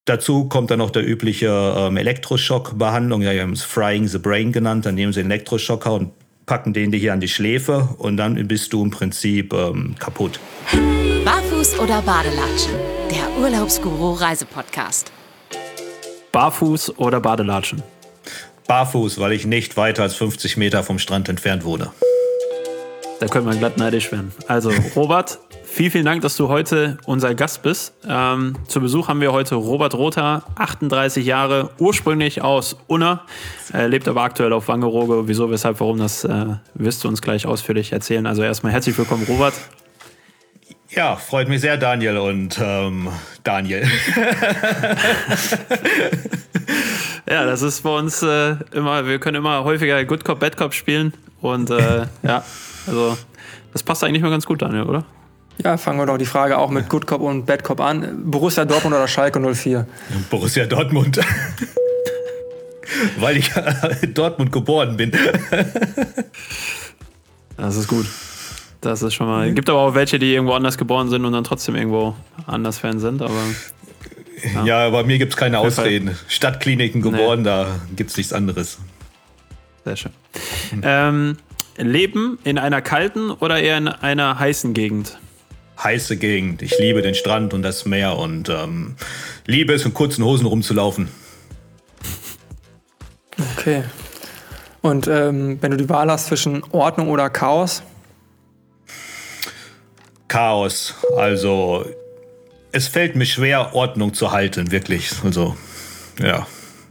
Dazu kommt dann noch der übliche Elektroschockbehandlung, ja, wir haben es Frying the Brain genannt. Dann nehmen sie einen Elektroschocker und packen den dir hier an die Schläfe und dann bist du im Prinzip kaputt. Barfuß oder Badelatschen? Der Urlaubsguru-Reisepodcast. Barfuß oder Badelatschen? Barfuß, weil ich nicht weiter als 50 Meter vom Strand entfernt wohne. Da könnte man glatt neidisch werden. Also, Robert, vielen Dank, dass du heute unser Gast bist. Zu Besuch haben wir heute Robert Rother, 38 Jahre, ursprünglich aus Unna, lebt aber aktuell auf Wangerooge. Wieso, weshalb, warum, das wirst du uns gleich ausführlich erzählen. Also erstmal herzlich willkommen, Robert. Ja, freut mich sehr, Daniel und Daniel. Ja, das ist bei uns immer, wir können immer häufiger Good Cop, Bad Cop spielen. Und ja, also das passt eigentlich mal ganz gut, Daniel, oder? Ja, fangen wir doch die Frage auch mit Good Cop und Bad Cop an. Borussia Dortmund oder Schalke 04? Borussia Dortmund. Weil ich in Dortmund geboren bin. Das ist gut. Das ist schon mal. Gibt aber auch welche, die irgendwo anders geboren sind und dann trotzdem irgendwo anders Fan sind, aber. Ja, bei mir gibt es keine Ausreden. Stadtkliniken geboren, nee. Da gibt es nichts anderes. Sehr schön. Leben in einer kalten oder eher in einer heißen Gegend? Heiße Gegend. Ich liebe den Strand und das Meer und liebe es, in kurzen Hosen rumzulaufen. Okay. Und wenn du die Wahl hast zwischen Ordnung oder Chaos? Chaos. Also, es fällt mir schwer, Ordnung zu halten, wirklich. Also, ja.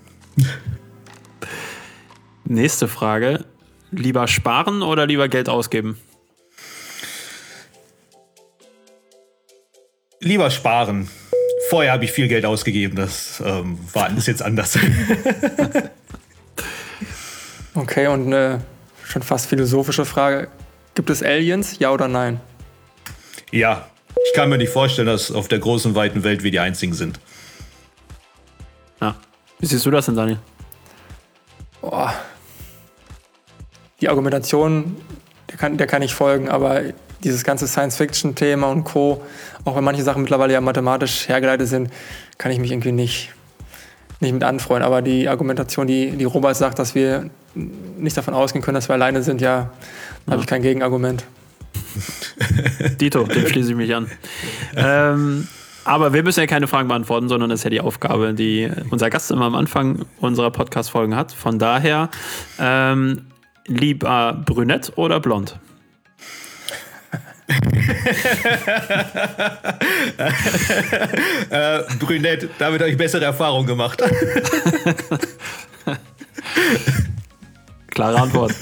Nächste Frage. Lieber sparen oder lieber Geld ausgeben? Lieber sparen. Vorher habe ich viel Geld ausgegeben, das ist jetzt anders. Okay, und eine schon fast philosophische Frage. Gibt es Aliens, ja oder nein? Ja, ich kann mir nicht vorstellen, dass auf der großen, weiten Welt wir die Einzigen sind. Ja. Wie siehst du das denn, Daniel? Boah. Die Argumentation, der kann ich folgen, aber dieses ganze Science-Fiction-Thema und Co., auch wenn manche Sachen mittlerweile ja mathematisch hergeleitet sind, kann ich mich irgendwie nicht mit anfreuen. Aber die Argumentation, die Robert sagt, dass wir nicht davon ausgehen können, dass wir alleine sind, ja, da habe ich kein Gegenargument. Dito, dem schließe ich mich an. Aber wir müssen ja keine Fragen beantworten, sondern das ist ja die Aufgabe, die unser Gast immer am Anfang unserer Podcast-Folgen hat. Von daher, lieber brünett oder blond? Brünett, damit habe ich bessere Erfahrungen gemacht. Klare Antwort.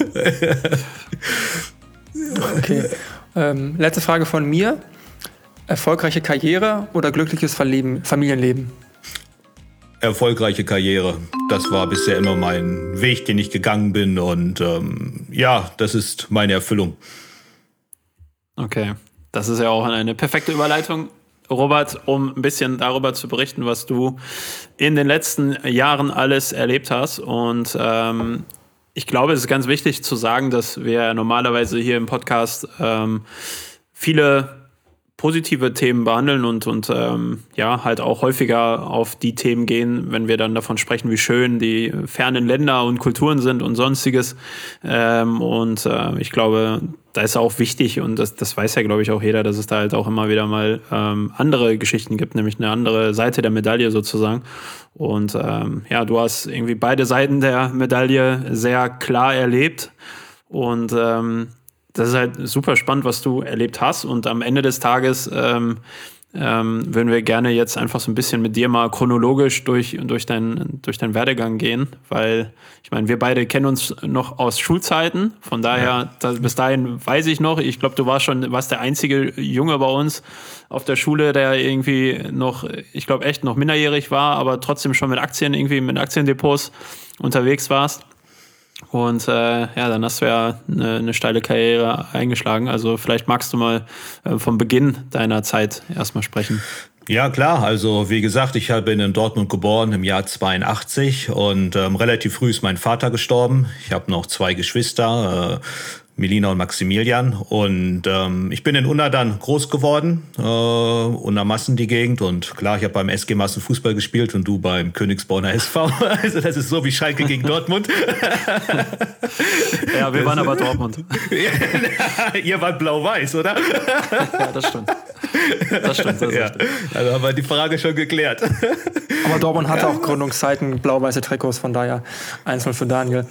Okay. Letzte Frage von mir. Erfolgreiche Karriere oder glückliches Familienleben? Erfolgreiche Karriere. Das war bisher immer mein Weg, den ich gegangen bin. Und ja, das ist meine Erfüllung. Okay, das ist ja auch eine perfekte Überleitung, Robert, um ein bisschen darüber zu berichten, was du in den letzten Jahren alles erlebt hast. Und ich glaube, es ist ganz wichtig zu sagen, dass wir normalerweise hier im Podcast viele positive Themen behandeln und ja, halt auch häufiger auf die Themen gehen, wenn wir dann davon sprechen, wie schön die fernen Länder und Kulturen sind und Sonstiges. Ich glaube, da ist auch wichtig, und das weiß ja, glaube ich, auch jeder, dass es da halt auch immer wieder mal andere Geschichten gibt, nämlich eine andere Seite der Medaille sozusagen. Und ja, du hast irgendwie beide Seiten der Medaille sehr klar erlebt. Und das ist halt super spannend, was du erlebt hast. Und am Ende des Tages würden wir gerne jetzt einfach so ein bisschen mit dir mal chronologisch durch deinen Werdegang gehen, weil ich meine, wir beide kennen uns noch aus Schulzeiten, von daher, bis dahin weiß ich noch, ich glaube, du warst der einzige Junge bei uns auf der Schule, der irgendwie noch, ich glaube, echt noch minderjährig war, aber trotzdem schon mit Aktiendepots unterwegs warst. Und ja, dann hast du ja eine steile Karriere eingeschlagen. Also vielleicht magst du mal vom Beginn deiner Zeit erstmal sprechen. Ja, klar. Also wie gesagt, ich bin in Dortmund geboren im Jahr 82 und relativ früh ist mein Vater gestorben. Ich habe noch 2 Geschwister. Melina und Maximilian. Und ich bin in Unna dann groß geworden, Unna Massen die Gegend. Und klar, ich habe beim SG Massen Fußball gespielt und du beim Königsbronner SV. Also das ist so wie Schalke gegen Dortmund. Ja, wir waren aber Dortmund. Ihr wart blau-weiß, oder? Ja, das stimmt. Das stimmt. Also haben wir die Frage schon geklärt. Aber Dortmund hatte auch Gründungszeiten blau-weiße Trikots, von daher 1-0 für Daniel.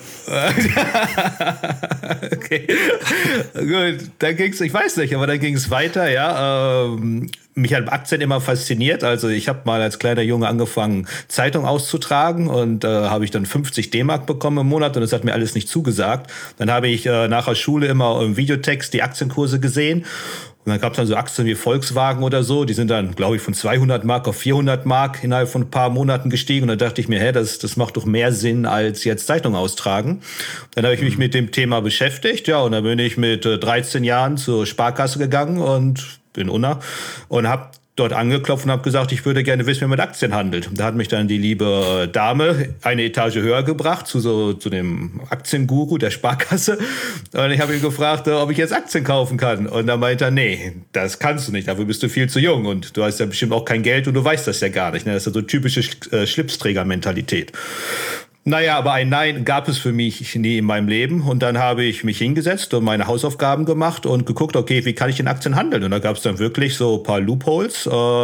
Okay, gut, dann ging's, ich weiß nicht, aber dann ging es weiter, ja. Mich hat Aktien immer fasziniert. Also ich habe mal als kleiner Junge angefangen, Zeitung auszutragen und habe ich dann 50 D-Mark bekommen im Monat und das hat mir alles nicht zugesagt. Dann habe ich nach der Schule immer im Videotext die Aktienkurse gesehen. Und dann gab es dann so Aktien wie Volkswagen oder so, die sind dann, glaube ich, von 200 Mark auf 400 Mark innerhalb von ein paar Monaten gestiegen. Und dann dachte ich mir, das macht doch mehr Sinn, als jetzt Zeitung austragen. Dann habe ich mich mit dem Thema beschäftigt, ja, und dann bin ich mit 13 Jahren zur Sparkasse gegangen und in Unna und habe dort angeklopft und habe gesagt, ich würde gerne wissen, wie man mit Aktien handelt. Da hat mich dann die liebe Dame eine Etage höher gebracht zu dem Aktienguru der Sparkasse. Und ich habe ihn gefragt, ob ich jetzt Aktien kaufen kann. Und dann meinte er, nee, das kannst du nicht, dafür bist du viel zu jung und du hast ja bestimmt auch kein Geld und du weißt das ja gar nicht. Das ist ja so typische Schlipsträger-Mentalität. Naja, aber ein Nein gab es für mich nie in meinem Leben. Und dann habe ich mich hingesetzt und meine Hausaufgaben gemacht und geguckt, okay, wie kann ich in Aktien handeln? Und da gab es dann wirklich so ein paar Loopholes,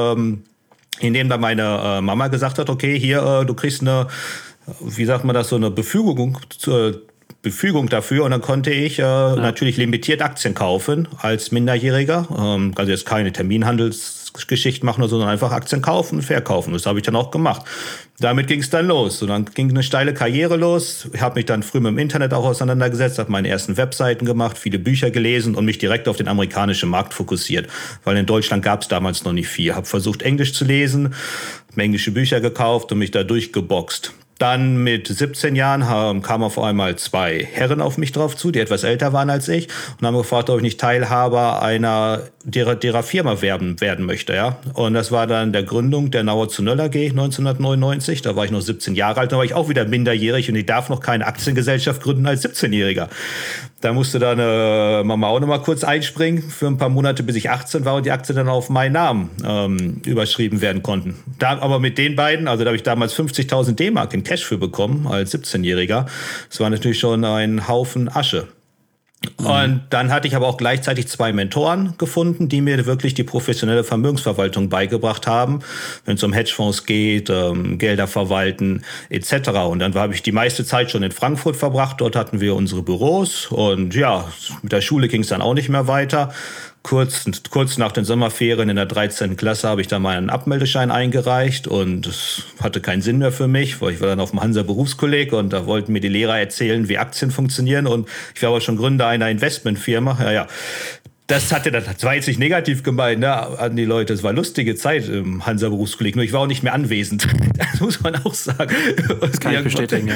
in denen dann meine Mama gesagt hat, okay, hier, du kriegst eine, wie sagt man das, so eine Befügung dafür und dann konnte ich natürlich limitiert Aktien kaufen als Minderjähriger. Also jetzt keine Terminhandelsgeschichte machen, sondern einfach Aktien kaufen und verkaufen. Das habe ich dann auch gemacht. Damit ging es dann los. Und dann ging eine steile Karriere los. Ich habe mich dann früh mit dem Internet auch auseinandergesetzt, habe meine ersten Webseiten gemacht, viele Bücher gelesen und mich direkt auf den amerikanischen Markt fokussiert. Weil in Deutschland gab es damals noch nicht viel. Habe versucht, Englisch zu lesen, habe englische Bücher gekauft und mich da durchgeboxt. Dann mit 17 Jahren kamen auf einmal 2 Herren auf mich drauf zu, die etwas älter waren als ich und haben gefragt, ob ich nicht Teilhaber einer derer Firma werden möchte. Ja? Und das war dann der Gründung der Nauer zu Nöll AG 1999. Da war ich noch 17 Jahre alt, da war ich auch wieder minderjährig und ich darf noch keine Aktiengesellschaft gründen als 17-Jähriger. Da musste dann Mama auch noch mal kurz einspringen für ein paar Monate, bis ich 18 war und die Aktien dann auf meinen Namen überschrieben werden konnten. Da, aber mit den beiden, also da habe ich damals 50.000 D-Mark in Cash für bekommen als 17-Jähriger. Das war natürlich schon ein Haufen Asche. Und dann hatte ich aber auch gleichzeitig 2 Mentoren gefunden, die mir wirklich die professionelle Vermögensverwaltung beigebracht haben, wenn es um Hedgefonds geht, Gelder verwalten etc. Und dann habe ich die meiste Zeit schon in Frankfurt verbracht. Dort hatten wir unsere Büros und ja, mit der Schule ging es dann auch nicht mehr weiter. Kurz nach den Sommerferien in der 13. Klasse habe ich dann meinen Abmeldeschein eingereicht und es hatte keinen Sinn mehr für mich, weil ich war dann auf dem Hansa-Berufskolleg und da wollten mir die Lehrer erzählen, wie Aktien funktionieren und ich war aber schon Gründer einer Investmentfirma. Ja. Das war jetzt nicht negativ gemeint, ne, an die Leute. Es war eine lustige Zeit im Hansa-Berufskolleg, nur ich war auch nicht mehr anwesend. Das muss man auch sagen. Das kann ich bestätigen, ja.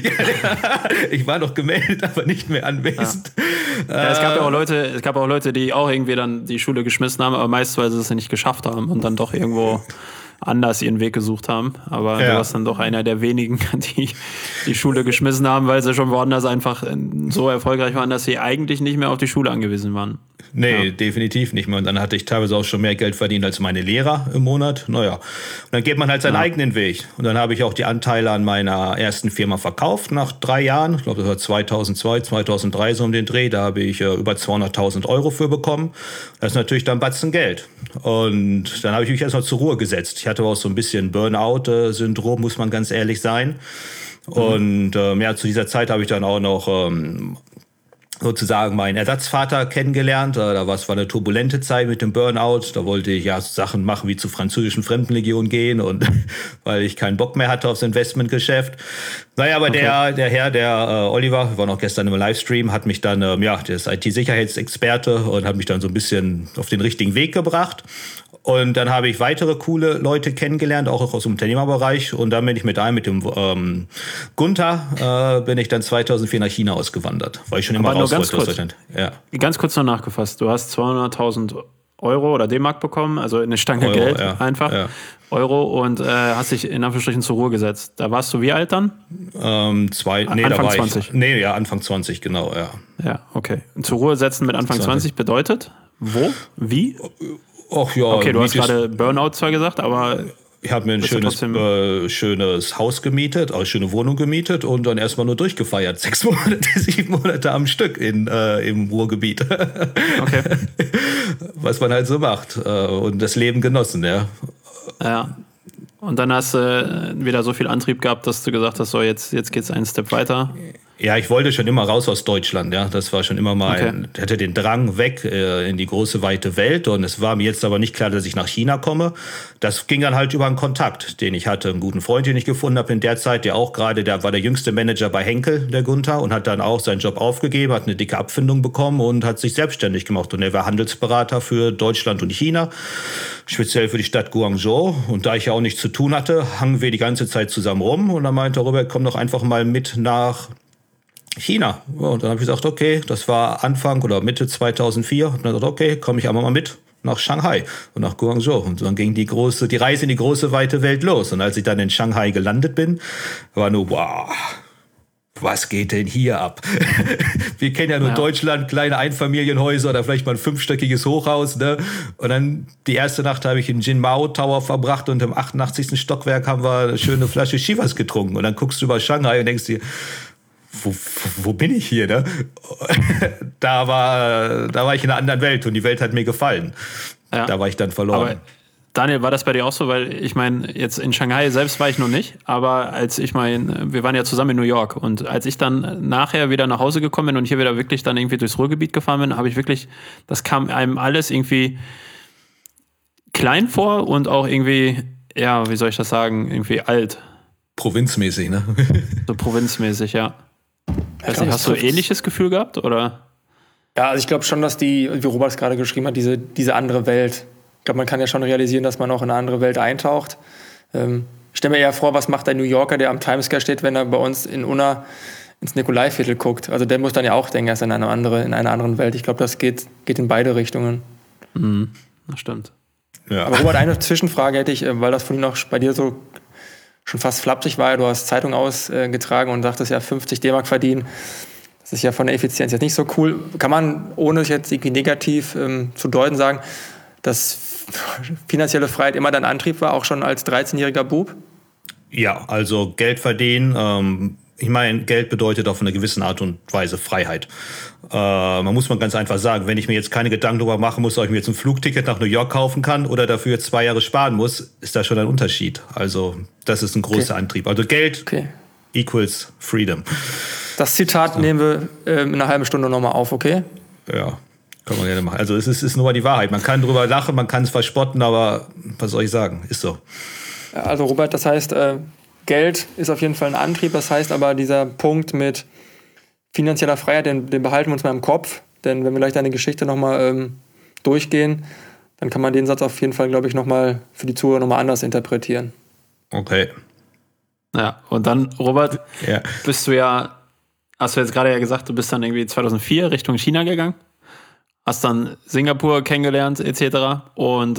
Ich war noch gemeldet, aber nicht mehr anwesend. Ja, es gab auch Leute, die auch irgendwie dann die Schule geschmissen haben, aber meist, weil sie es nicht geschafft haben und dann doch irgendwo anders ihren Weg gesucht haben. Aber du warst dann doch einer der wenigen, die die Schule geschmissen haben, weil sie schon woanders einfach so erfolgreich waren, dass sie eigentlich nicht mehr auf die Schule angewiesen waren. Nee, definitiv nicht mehr. Und dann hatte ich teilweise auch schon mehr Geld verdient als meine Lehrer im Monat. Naja, und dann geht man halt seinen eigenen Weg. Und dann habe ich auch die Anteile an meiner ersten Firma verkauft nach 3 Jahren. Ich glaube, das war 2002, 2003 so um den Dreh. Da habe ich über 200.000 Euro für bekommen. Das ist natürlich dann Batzen Geld. Und dann habe ich mich erstmal zur Ruhe gesetzt. Ich hatte auch so ein bisschen Burnout-Syndrom, muss man ganz ehrlich sein. Und zu dieser Zeit habe ich dann auch noch sozusagen meinen Ersatzvater kennengelernt. Da war es eine turbulente Zeit mit dem Burnout. Da wollte ich ja Sachen machen wie zur französischen Fremdenlegion gehen und weil ich keinen Bock mehr hatte aufs Investmentgeschäft. Naja, aber der Herr, der Oliver, wir waren auch gestern im Livestream, hat mich dann, der ist IT-Sicherheitsexperte und hat mich dann so ein bisschen auf den richtigen Weg gebracht. Und dann habe ich weitere coole Leute kennengelernt, auch aus dem Unternehmerbereich. Und dann bin ich mit dem Gunther, bin ich dann 2004 nach China ausgewandert, weil ich schon immer raus wollte aus Deutschland. Ja. Ganz kurz noch nachgefasst, du hast 200.000 Euro oder D-Mark bekommen, also eine Stange Geld einfach. Ja. Euro und hast dich in Anführungsstrichen zur Ruhe gesetzt. Da warst du wie alt dann? Anfang 20. Anfang 20, genau, ja. Ja, okay. Zur Ruhe setzen mit Anfang 20 bedeutet? Wo? Wie? Ach ja. Okay, du hast gerade Burnout zwar gesagt, aber... Ich habe mir ein schönes Haus gemietet, eine schöne Wohnung gemietet und dann erstmal nur durchgefeiert. 6 Monate, 7 Monate am Stück im Ruhrgebiet. Okay. Was man halt so macht. Und das Leben genossen, ja. Ja. Und dann hast du wieder so viel Antrieb gehabt, dass du gesagt hast, so jetzt geht's einen Step weiter. Ja, ich wollte schon immer raus aus Deutschland, ja. Das war schon immer mal, ich hatte den Drang weg in die große, weite Welt und es war mir jetzt aber nicht klar, dass ich nach China komme. Das ging dann halt über einen Kontakt, den ich hatte, einen guten Freund, den ich gefunden habe in der Zeit, der war der jüngste Manager bei Henkel, der Gunther, und hat dann auch seinen Job aufgegeben, hat eine dicke Abfindung bekommen und hat sich selbstständig gemacht. Und er war Handelsberater für Deutschland und China, speziell für die Stadt Guangzhou. Und da ich ja auch nichts zu tun hatte, hangen wir die ganze Zeit zusammen rum und dann meinte Robert, komm doch einfach mal mit nach China. Und dann habe ich gesagt, okay, das war Anfang oder Mitte 2004. Und dann gesagt, okay, komme ich einmal mal mit nach Shanghai und nach Guangzhou. Und dann ging die Reise in die große, weite Welt los. Und als ich dann in Shanghai gelandet bin, war nur, wow, was geht denn hier ab? Wir kennen ja nur Deutschland, kleine Einfamilienhäuser oder vielleicht mal ein 5-stöckiges Hochhaus. Ne? Und dann die erste Nacht habe ich im Jinmao Tower verbracht und im 88. Stockwerk haben wir eine schöne Flasche Chivas getrunken. Und dann guckst du über Shanghai und denkst dir, wo bin ich hier, ne? Da war ich in einer anderen Welt und die Welt hat mir gefallen. Ja. Da war ich dann verloren. Aber Daniel, war das bei dir auch so? Weil ich meine, jetzt in Shanghai selbst war ich noch nicht, aber wir waren ja zusammen in New York und als ich dann nachher wieder nach Hause gekommen bin und hier wieder wirklich dann irgendwie durchs Ruhrgebiet gefahren bin, habe ich wirklich, das kam einem alles irgendwie klein vor und auch irgendwie, ja, wie soll ich das sagen, irgendwie alt. Provinzmäßig, ne? So provinzmäßig, ja. Hast du ein ähnliches Gefühl gehabt, oder? Ja, also ich glaube schon, dass wie Robert es gerade geschrieben hat, diese andere Welt, ich glaube, man kann ja schon realisieren, dass man auch in eine andere Welt eintaucht. Ich stelle mir eher vor, was macht ein New Yorker, der am Times Square steht, wenn er bei uns in Unna ins Nikolaiviertel guckt. Also der muss dann ja auch denken, er ist in einer anderen Welt. Ich glaube, das geht in beide Richtungen. Mhm, das stimmt. Ja. Aber Robert, eine Zwischenfrage hätte ich, weil das vorhin auch bei dir so schon fast flapsig war. Du hast Zeitung ausgetragen und sagtest ja 50 D-Mark verdienen. Das ist ja von der Effizienz jetzt nicht so cool. Kann man, ohne es jetzt irgendwie negativ zu deuten, sagen, dass finanzielle Freiheit immer dein Antrieb war, auch schon als 13-jähriger Bub? Ja, also Geld verdienen, ich meine, Geld bedeutet auf eine gewisse Art und Weise Freiheit. Man muss ganz einfach sagen, wenn ich mir jetzt keine Gedanken darüber machen muss, ob ich mir jetzt ein Flugticket nach New York kaufen kann oder dafür 2 Jahre sparen muss, ist da schon ein Unterschied. Also das ist ein großer Antrieb. Also Geld equals Freedom. Das Zitat nehmen wir in einer halben Stunde nochmal auf, okay? Ja, kann man gerne machen. Also es ist nur mal die Wahrheit. Man kann drüber lachen, man kann es verspotten, aber was soll ich sagen? Ist so. Also Robert, das heißt, Geld ist auf jeden Fall ein Antrieb. Das heißt aber, dieser Punkt mit finanzieller Freiheit, den behalten wir uns mal im Kopf. Denn wenn wir gleich deine Geschichte nochmal durchgehen, dann kann man den Satz auf jeden Fall, glaube ich, nochmal für die Zuhörer nochmal anders interpretieren. Okay. Ja, und dann, Robert, hast du jetzt gerade ja gesagt, du bist dann irgendwie 2004 Richtung China gegangen, hast dann Singapur kennengelernt etc. Und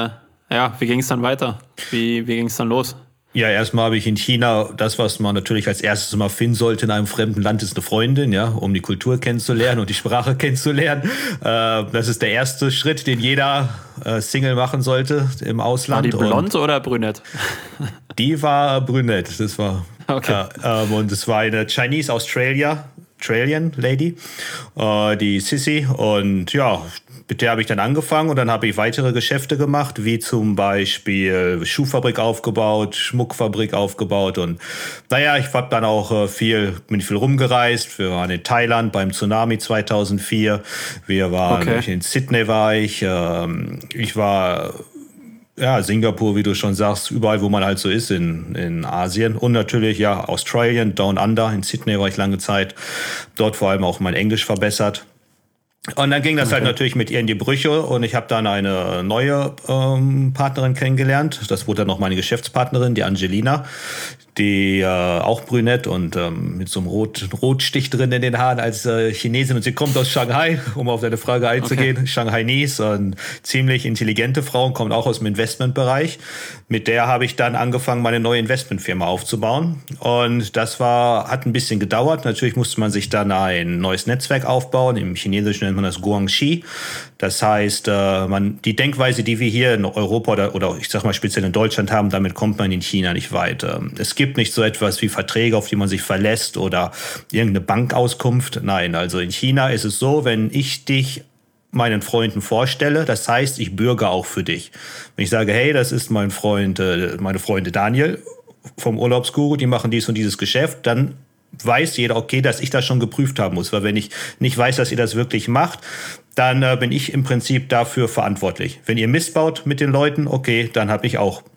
wie ging es dann weiter? Wie ging es dann los? Ja, erstmal habe ich in China, das, was man natürlich als erstes mal finden sollte in einem fremden Land, ist eine Freundin, ja, um die Kultur kennenzulernen und die Sprache kennenzulernen. Das ist der erste Schritt, den jeder Single machen sollte im Ausland. War die blond oder brünett? Die war brünett, das war. Okay. Und es war eine Australian Lady, die Sissy. Und ja, mit der habe ich dann angefangen und dann habe ich weitere Geschäfte gemacht, wie zum Beispiel Schuhfabrik aufgebaut, Schmuckfabrik aufgebaut und ich habe dann auch bin viel rumgereist. Wir waren in Thailand beim Tsunami 2004, wir waren in Sydney war ich war Singapur, wie du schon sagst, überall, wo man halt so ist in Asien und natürlich Australien, Down Under, in Sydney war ich lange Zeit, dort vor allem auch mein Englisch verbessert. Und dann ging das halt natürlich mit ihr in die Brüche und ich habe dann eine neue Partnerin kennengelernt. Das wurde dann noch meine Geschäftspartnerin, die Angelina. die auch brünett und mit so einem Rotstich drin in den Haaren als Chinesin. Und sie kommt aus Shanghai, um auf deine Frage einzugehen. Okay. Shanghainese, eine ziemlich intelligente Frau, kommt auch aus dem Investmentbereich. Mit der habe ich dann angefangen, meine neue Investmentfirma aufzubauen. Und das hat ein bisschen gedauert. Natürlich musste man sich dann ein neues Netzwerk aufbauen. Im Chinesischen nennt man das Guangxi. Das heißt, die Denkweise, die wir hier in Europa oder ich sag mal speziell in Deutschland haben, damit kommt man in China nicht weit. Es gibt nicht so etwas wie Verträge, auf die man sich verlässt oder irgendeine Bankauskunft. Nein, also in China ist es so, wenn ich dich meinen Freunden vorstelle, das heißt, ich bürge auch für dich. Wenn ich sage, hey, das ist mein Freund, meine Freunde Daniel vom Urlaubsguru, die machen dies und dieses Geschäft, dann weiß jeder, okay, dass ich das schon geprüft haben muss. Weil wenn ich nicht weiß, dass ihr das wirklich macht, dann bin ich im Prinzip dafür verantwortlich. Wenn ihr Mist baut mit den Leuten, okay, dann habe ich auch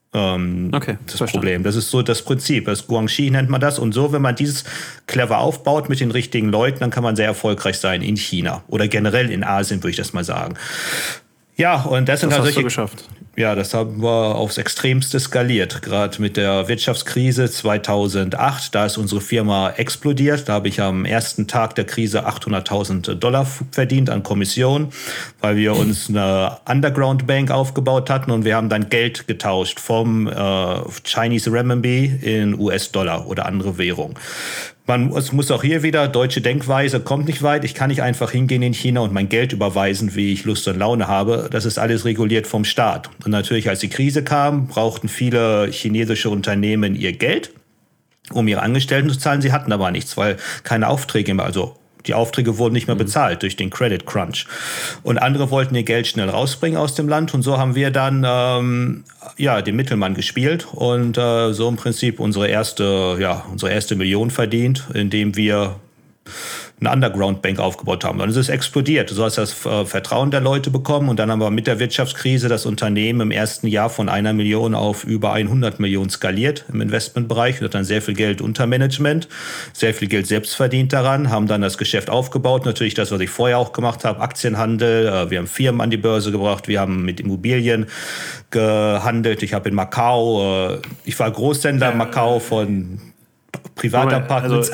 das Problem. Das ist so das Prinzip. Das Guangxi nennt man das. Und so, wenn man dieses clever aufbaut mit den richtigen Leuten, dann kann man sehr erfolgreich sein in China oder generell in Asien, würde ich das mal sagen. Ja, und das sind halt solche. Geschafft. Ja, das haben wir aufs Extremste skaliert. Gerade mit der Wirtschaftskrise 2008, da ist unsere Firma explodiert. Da habe ich am ersten Tag der Krise $800.000 verdient an Kommission, weil wir uns eine Underground Bank aufgebaut hatten und wir haben dann Geld getauscht vom Chinese Renminbi in US-Dollar oder andere Währung. Es muss auch hier wieder, deutsche Denkweise kommt nicht weit. Ich kann nicht einfach hingehen in China und mein Geld überweisen, wie ich Lust und Laune habe. Das ist alles reguliert vom Staat. Und natürlich, als die Krise kam, brauchten viele chinesische Unternehmen ihr Geld, um ihre Angestellten zu zahlen. Sie hatten aber nichts, weil keine Aufträge mehr, also die Aufträge wurden nicht mehr bezahlt durch den Credit Crunch. Und andere wollten ihr Geld schnell rausbringen aus dem Land. Und so haben wir dann den Mittelmann gespielt und so im Prinzip unsere erste Million verdient, indem wir eine Underground-Bank aufgebaut haben. Dann ist es explodiert. So hast du das Vertrauen der Leute bekommen und dann haben wir mit der Wirtschaftskrise das Unternehmen im ersten Jahr von 1 Million auf über 100 Millionen skaliert im Investmentbereich. Wir hatten dann sehr viel Geld unter Management, sehr viel Geld selbst verdient daran, haben dann das Geschäft aufgebaut. Natürlich das, was ich vorher auch gemacht habe, Aktienhandel. Wir haben Firmen an die Börse gebracht, wir haben mit Immobilien gehandelt. Ich habe in Macau, ich war Großhändler in Macau von Privatapartments.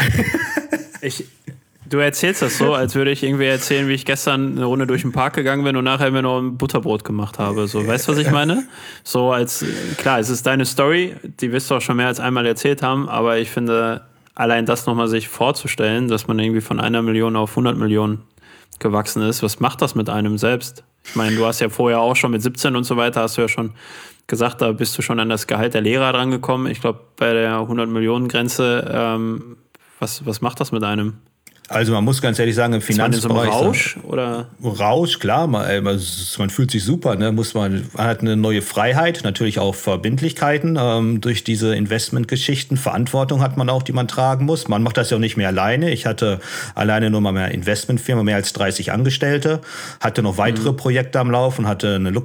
Du erzählst das so, als würde ich irgendwie erzählen, wie ich gestern eine Runde durch den Park gegangen bin und nachher mir noch ein Butterbrot gemacht habe. So, weißt du, was ich meine? So klar, es ist deine Story, die wirst du auch schon mehr als einmal erzählt haben, aber ich finde, allein das nochmal sich vorzustellen, dass man irgendwie von 1 Million auf 100 Millionen gewachsen ist, was macht das mit einem selbst? Ich meine, du hast ja vorher auch schon mit 17 und so weiter, hast du ja schon gesagt, da bist du schon an das Gehalt der Lehrer dran gekommen. Ich glaube, bei der 100-Millionen-Grenze, was macht das mit einem? Also man muss ganz ehrlich sagen, im Finanzbereich... Ist man in so einem Rausch? Oder? Rausch, klar, man fühlt sich super, ne? Man hat eine neue Freiheit, natürlich auch Verbindlichkeiten durch diese Investmentgeschichten. Verantwortung hat man auch, die man tragen muss. Man macht das ja auch nicht mehr alleine. Ich hatte alleine nur mal mehr Investmentfirma, mehr als 30 Angestellte, hatte noch weitere Projekte am Laufen, hatte eine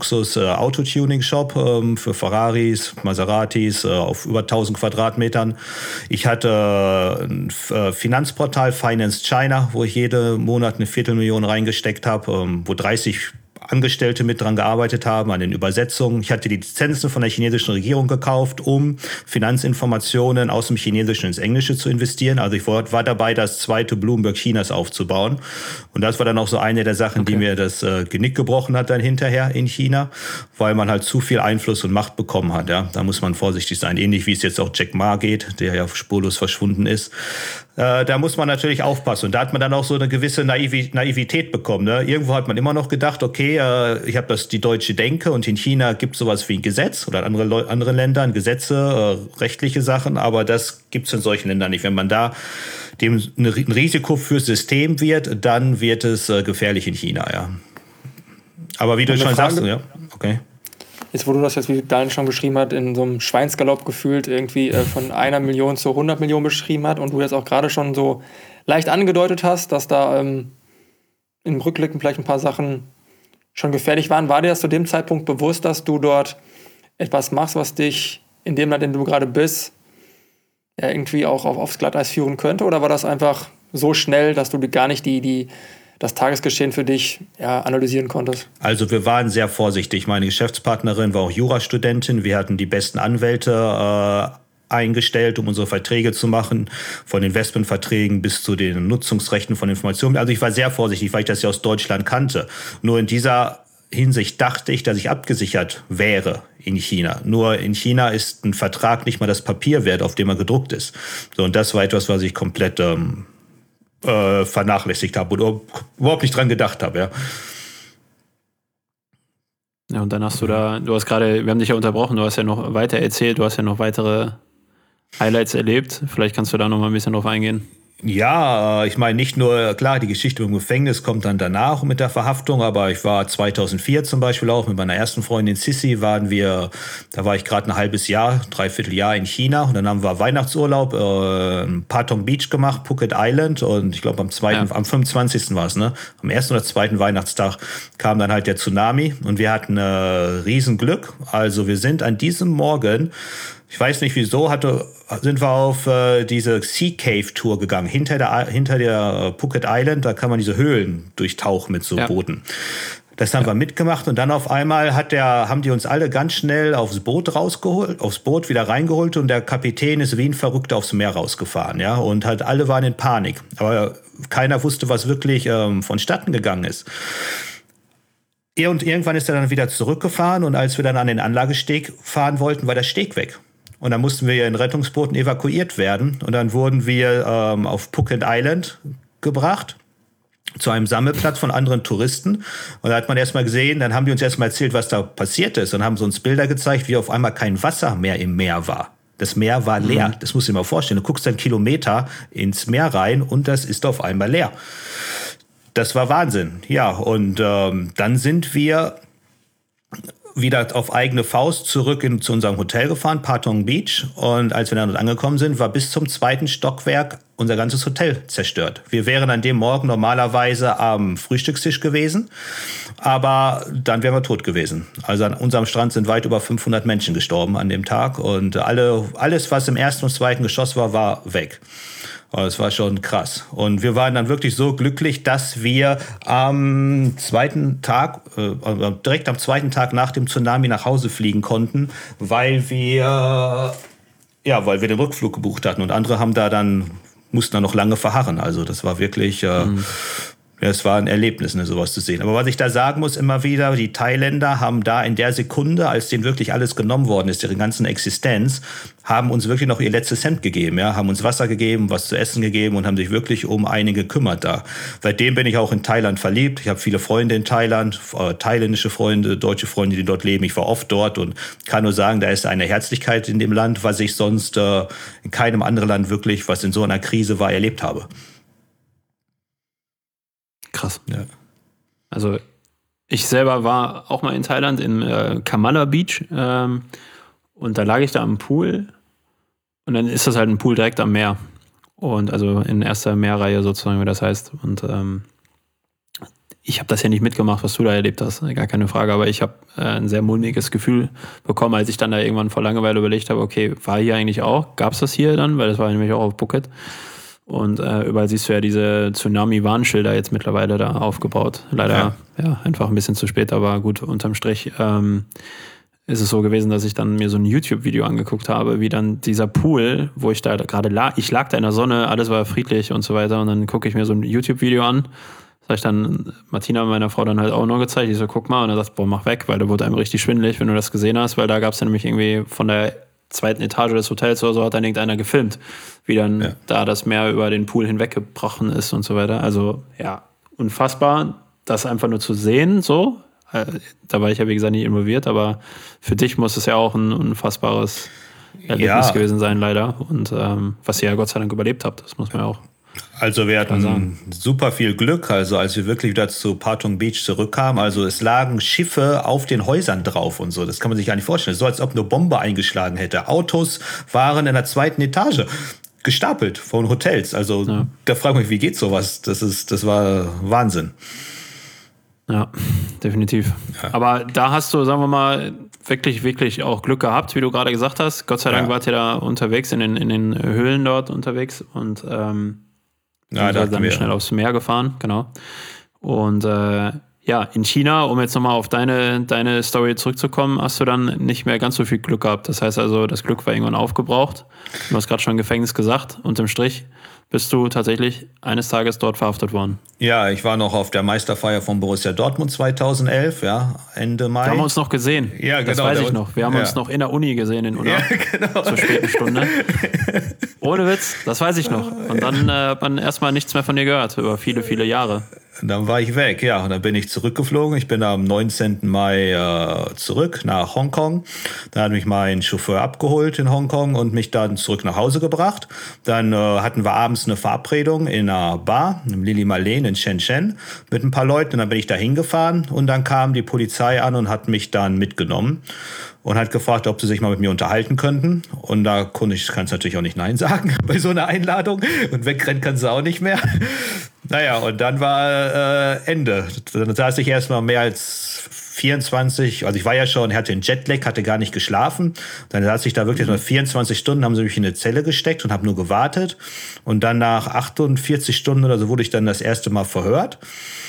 Luxus-Autotuning-Shop für Ferraris, Maseratis auf über 1000 Quadratmetern. Ich hatte ein Finanzportal, Finance China, wo ich jeden Monat eine Viertelmillion reingesteckt habe, wo 30 Angestellte mit dran gearbeitet haben, an den Übersetzungen. Ich hatte die Lizenzen von der chinesischen Regierung gekauft, um Finanzinformationen aus dem Chinesischen ins Englische zu investieren. Also ich war dabei, das zweite Bloomberg Chinas aufzubauen. Und das war dann auch so eine der Sachen, die mir das Genick gebrochen hat dann hinterher in China, weil man halt zu viel Einfluss und Macht bekommen hat. Ja, da muss man vorsichtig sein. Ähnlich wie es jetzt auch Jack Ma geht, der ja spurlos verschwunden ist. Da muss man natürlich aufpassen. Und da hat man dann auch so eine gewisse Naivität bekommen. Ne? Irgendwo hat man immer noch gedacht, okay, ich habe die deutsche Denke und in China gibt es sowas wie ein Gesetz oder in anderen Ländern Gesetze, rechtliche Sachen, aber das gibt es in solchen Ländern nicht. Wenn man da dem ein Risiko fürs System wird, dann wird es gefährlich in China, ja. Aber wie du schon sagst, ja, okay. Jetzt, wo du das jetzt, wie Daniel schon beschrieben hat, in so einem Schweinsgalopp gefühlt irgendwie von 1 Million zu 100 Millionen beschrieben hat und du jetzt auch gerade schon so leicht angedeutet hast, dass da im Rückblicken vielleicht ein paar Sachen schon gefährlich waren. War dir das zu dem Zeitpunkt bewusst, dass du dort etwas machst, was dich in dem Land, in dem du gerade bist, ja, irgendwie auch aufs Glatteis führen könnte? Oder war das einfach so schnell, dass du gar nicht das Tagesgeschehen für dich analysieren konntest? Also wir waren sehr vorsichtig. Meine Geschäftspartnerin war auch Jurastudentin. Wir hatten die besten Anwälte eingestellt, um unsere Verträge zu machen, von Investmentverträgen bis zu den Nutzungsrechten von Informationen. Also ich war sehr vorsichtig, weil ich das ja aus Deutschland kannte. Nur in dieser Hinsicht dachte ich, dass ich abgesichert wäre in China. Nur in China ist ein Vertrag nicht mal das Papier wert, auf dem er gedruckt ist. So, und das war etwas, was ich komplett vernachlässigt habe oder überhaupt nicht dran gedacht habe, ja. Ja, und dann hast du hast gerade, wir haben dich ja unterbrochen, du hast ja noch weiter erzählt, du hast ja noch weitere Highlights erlebt. Vielleicht kannst du da noch mal ein bisschen drauf eingehen. Ja, ich meine nicht nur, klar, die Geschichte im Gefängnis kommt dann danach mit der Verhaftung, aber ich war 2004 zum Beispiel auch mit meiner ersten Freundin Sissi, da war ich gerade ein halbes Jahr, Dreivierteljahr in China und dann haben wir Weihnachtsurlaub Patong Beach gemacht, Phuket Island und ich glaube am 25. war es, ne? Am ersten oder zweiten Weihnachtstag kam dann halt der Tsunami und wir hatten Riesenglück. Also wir sind an diesem Morgen, ich weiß nicht wieso, sind wir auf diese Sea Cave Tour gegangen. Hinter der Phuket Island, da kann man diese Höhlen durchtauchen mit so Booten. Das haben wir mitgemacht und dann auf einmal haben die uns alle ganz schnell aufs Boot wieder reingeholt und der Kapitän ist wie ein Verrückter aufs Meer rausgefahren, ja. Und halt alle waren in Panik. Aber keiner wusste, was wirklich vonstatten gegangen ist. Und irgendwann ist er dann wieder zurückgefahren und als wir dann an den Anlagesteg fahren wollten, war der Steg weg. Und dann mussten wir in Rettungsbooten evakuiert werden. Und dann wurden wir auf Phuket Island gebracht, zu einem Sammelplatz von anderen Touristen. Und da hat man erstmal gesehen, dann haben die uns erstmal erzählt, was da passiert ist. Und haben sie uns Bilder gezeigt, wie auf einmal kein Wasser mehr im Meer war. Das Meer war leer. Das musst du dir mal vorstellen. Du guckst einen Kilometer ins Meer rein und das ist auf einmal leer. Das war Wahnsinn. Ja, und dann sind wir wieder auf eigene Faust zurück zu unserem Hotel gefahren, Patong Beach. Und als wir dann dort angekommen sind, war bis zum 2. Stockwerk unser ganzes Hotel zerstört. Wir wären an dem Morgen normalerweise am Frühstückstisch gewesen, aber dann wären wir tot gewesen. Also an unserem Strand sind weit über 500 Menschen gestorben an dem Tag. Und alles, was im 1. und 2. Geschoss war weg. Das war schon krass. Und wir waren dann wirklich so glücklich, dass wir am zweiten Tag, direkt am zweiten Tag nach dem Tsunami nach Hause fliegen konnten, weil wir den Rückflug gebucht hatten. Und andere mussten da noch lange verharren. Also das war wirklich, es war ein Erlebnis, sowas zu sehen. Aber was ich da sagen muss immer wieder, die Thailänder haben da in der Sekunde, als denen wirklich alles genommen worden ist, ihre ganzen Existenz, haben uns wirklich noch ihr letztes Hemd gegeben, ja, haben uns Wasser gegeben, was zu essen gegeben und haben sich wirklich um einige gekümmert da. Seitdem bin ich auch in Thailand verliebt. Ich habe viele Freunde in Thailand, thailändische Freunde, deutsche Freunde, die dort leben. Ich war oft dort und kann nur sagen, da ist eine Herzlichkeit in dem Land, was ich sonst in keinem anderen Land wirklich, was in so einer Krise war, erlebt habe. Krass. Ja. Also ich selber war auch mal in Thailand im Kamala Beach und da lag ich da am Pool und dann ist das halt ein Pool direkt am Meer und also in erster Meerreihe sozusagen, wie das heißt. Und ich habe das ja nicht mitgemacht, was du da erlebt hast, gar keine Frage, aber ich habe ein sehr mulmiges Gefühl bekommen, als ich dann da irgendwann vor Langeweile überlegt habe, okay, war hier eigentlich auch, gab es das hier dann, weil das war nämlich auch auf Phuket. Und überall siehst du ja diese Tsunami-Warnschilder jetzt mittlerweile da aufgebaut. Leider einfach ein bisschen zu spät, aber gut, unterm Strich ist es so gewesen, dass ich dann mir so ein YouTube-Video angeguckt habe, wie dann dieser Pool, wo ich da gerade ich lag da in der Sonne, alles war friedlich und so weiter und dann gucke ich mir so ein YouTube-Video an. Das habe ich dann Martina, meiner Frau, dann halt auch noch gezeigt. Ich so, guck mal und dann sagt, boah, mach weg, weil da wurde einem richtig schwindelig, wenn du das gesehen hast, weil da gab es dann nämlich irgendwie von der 2. Etage des Hotels oder so hat dann irgendeiner gefilmt, wie dann da das Meer über den Pool hinweggebrochen ist und so weiter. Also ja, unfassbar, das einfach nur zu sehen, so. Da war ich ja wie gesagt nicht involviert, aber für dich muss es ja auch ein unfassbares Erlebnis gewesen sein, leider. Und was ihr ja Gott sei Dank überlebt habt, das muss man ja auch. Also wir hatten super viel Glück, also als wir wirklich wieder zu Patong Beach zurückkamen, also es lagen Schiffe auf den Häusern drauf und so, das kann man sich gar nicht vorstellen, so als ob eine Bombe eingeschlagen hätte. Autos waren in der 2. Etage gestapelt von Hotels, also da frage ich mich, wie geht sowas? Das war Wahnsinn. Ja, definitiv. Ja. Aber da hast du, sagen wir mal, wirklich, wirklich auch Glück gehabt, wie du gerade gesagt hast. Gott sei Dank wart ihr da unterwegs, in den Höhlen dort unterwegs und da dann schnell aufs Meer gefahren, genau. Und in China, um jetzt nochmal auf deine Story zurückzukommen, hast du dann nicht mehr ganz so viel Glück gehabt. Das heißt also, das Glück war irgendwann aufgebraucht. Du hast gerade schon Gefängnis gesagt. Unterm Strich bist du tatsächlich eines Tages dort verhaftet worden. Ja, ich war noch auf der Meisterfeier von Borussia Dortmund 2011, Ende Mai. Da haben wir uns noch gesehen. Ja, genau. Das weiß ich noch. Wir haben uns noch in der Uni gesehen in Unna. Ja, genau. Zur späten Stunde. Ohne Witz, das weiß ich noch. Und dann hat man erstmal nichts mehr von dir gehört, über viele, viele Jahre. Und dann war ich weg, und dann bin ich zurückgeflogen. Ich bin am 19. Mai zurück nach Hongkong. Da hat mich mein Chauffeur abgeholt in Hongkong und mich dann zurück nach Hause gebracht. Dann hatten wir abends eine Verabredung in einer Bar, im Lili Marleen in Shenzhen, mit ein paar Leuten. Und dann bin ich da hingefahren und dann kam die Polizei an und hat mich dann mitgenommen und hat gefragt, ob sie sich mal mit mir unterhalten könnten. Und da kannst natürlich auch nicht Nein sagen bei so einer Einladung. Und wegrennen kannst du auch nicht mehr. Naja, und dann war Ende. Dann saß ich erstmal mehr als 24, also ich war ja schon, hatte einen Jetlag, hatte gar nicht geschlafen. Dann saß ich da wirklich mal 24 Stunden, haben sie mich in eine Zelle gesteckt und habe nur gewartet. Und dann nach 48 Stunden oder so wurde ich dann das erste Mal verhört.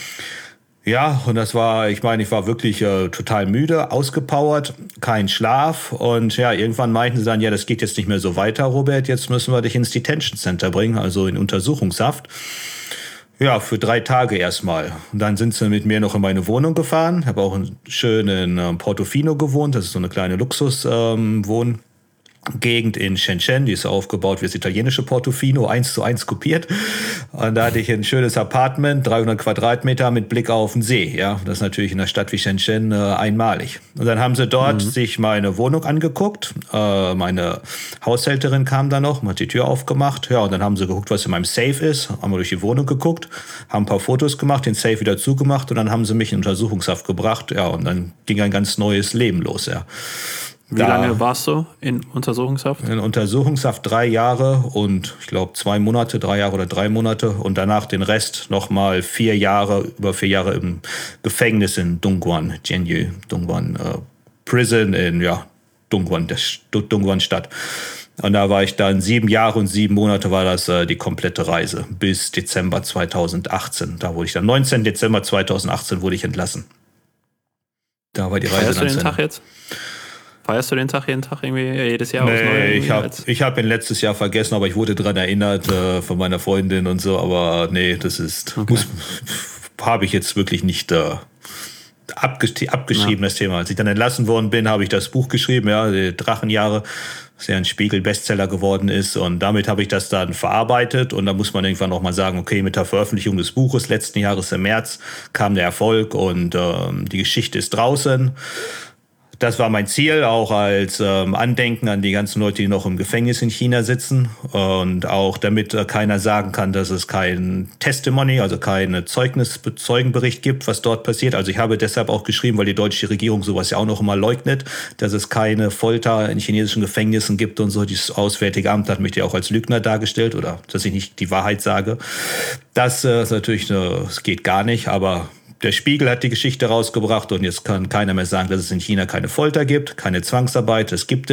Ja, und das war, ich war wirklich total müde, ausgepowert, kein Schlaf. Und irgendwann meinten sie dann, das geht jetzt nicht mehr so weiter, Robert, jetzt müssen wir dich ins Detention Center bringen, also in Untersuchungshaft. Ja, für 3 Tage erstmal. Und dann sind sie mit mir noch in meine Wohnung gefahren. Ich habe auch schön in Portofino gewohnt, das ist so eine kleine Luxus-Wohngegend in Shenzhen, die ist aufgebaut wie das italienische Portofino, 1:1 kopiert. Und da hatte ich ein schönes Apartment, 300 Quadratmeter mit Blick auf den See. Ja, das ist natürlich in einer Stadt wie Shenzhen einmalig. Und dann haben sie dort sich meine Wohnung angeguckt. Meine Haushälterin kam da noch, hat die Tür aufgemacht. Ja, und dann haben sie geguckt, was in meinem Safe ist. Haben wir durch die Wohnung geguckt, haben ein paar Fotos gemacht, den Safe wieder zugemacht und dann haben sie mich in Untersuchungshaft gebracht. Ja, und dann ging ein ganz neues Leben los, ja. Wie lange warst du in Untersuchungshaft? In Untersuchungshaft 3 Jahre und ich glaube 2 Monate, 3 Jahre oder 3 Monate und danach den Rest nochmal 4 Jahre, über 4 Jahre im Gefängnis in Dongguan, Jianyu, Dongguan Prison in Dongguan, der Dongguan-Stadt. Und da war ich dann 7 Jahre und 7 Monate war das die komplette Reise bis Dezember 2018. Da wurde ich dann 19. Dezember 2018 wurde ich entlassen. Da war die Reise dann. Feierst du den Tag jetzt? Feierst du den Tag jeden Tag irgendwie jedes Jahr? Nee, ich hab ihn letztes Jahr vergessen, aber ich wurde daran erinnert von meiner Freundin und so. Aber nee, das ist habe ich jetzt wirklich nicht abgeschrieben, das Thema. Als ich dann entlassen worden bin, habe ich das Buch geschrieben, die Drachenjahre, was ja ein Spiegel-Bestseller geworden ist. Und damit habe ich das dann verarbeitet. Und da muss man irgendwann auch mal sagen, okay, mit der Veröffentlichung des Buches letzten Jahres im März kam der Erfolg und die Geschichte ist draußen. Das war mein Ziel, auch als Andenken an die ganzen Leute, die noch im Gefängnis in China sitzen. Und auch damit keiner sagen kann, dass es kein Testimony, also kein Zeugenbericht gibt, was dort passiert. Also ich habe deshalb auch geschrieben, weil die deutsche Regierung sowas ja auch noch immer leugnet, dass es keine Folter in chinesischen Gefängnissen gibt und so. Das Auswärtige Amt hat mich ja auch als Lügner dargestellt oder dass ich nicht die Wahrheit sage. Das ist natürlich, das geht gar nicht, aber der Spiegel hat die Geschichte rausgebracht und jetzt kann keiner mehr sagen, dass es in China keine Folter gibt, keine Zwangsarbeit. Es gibt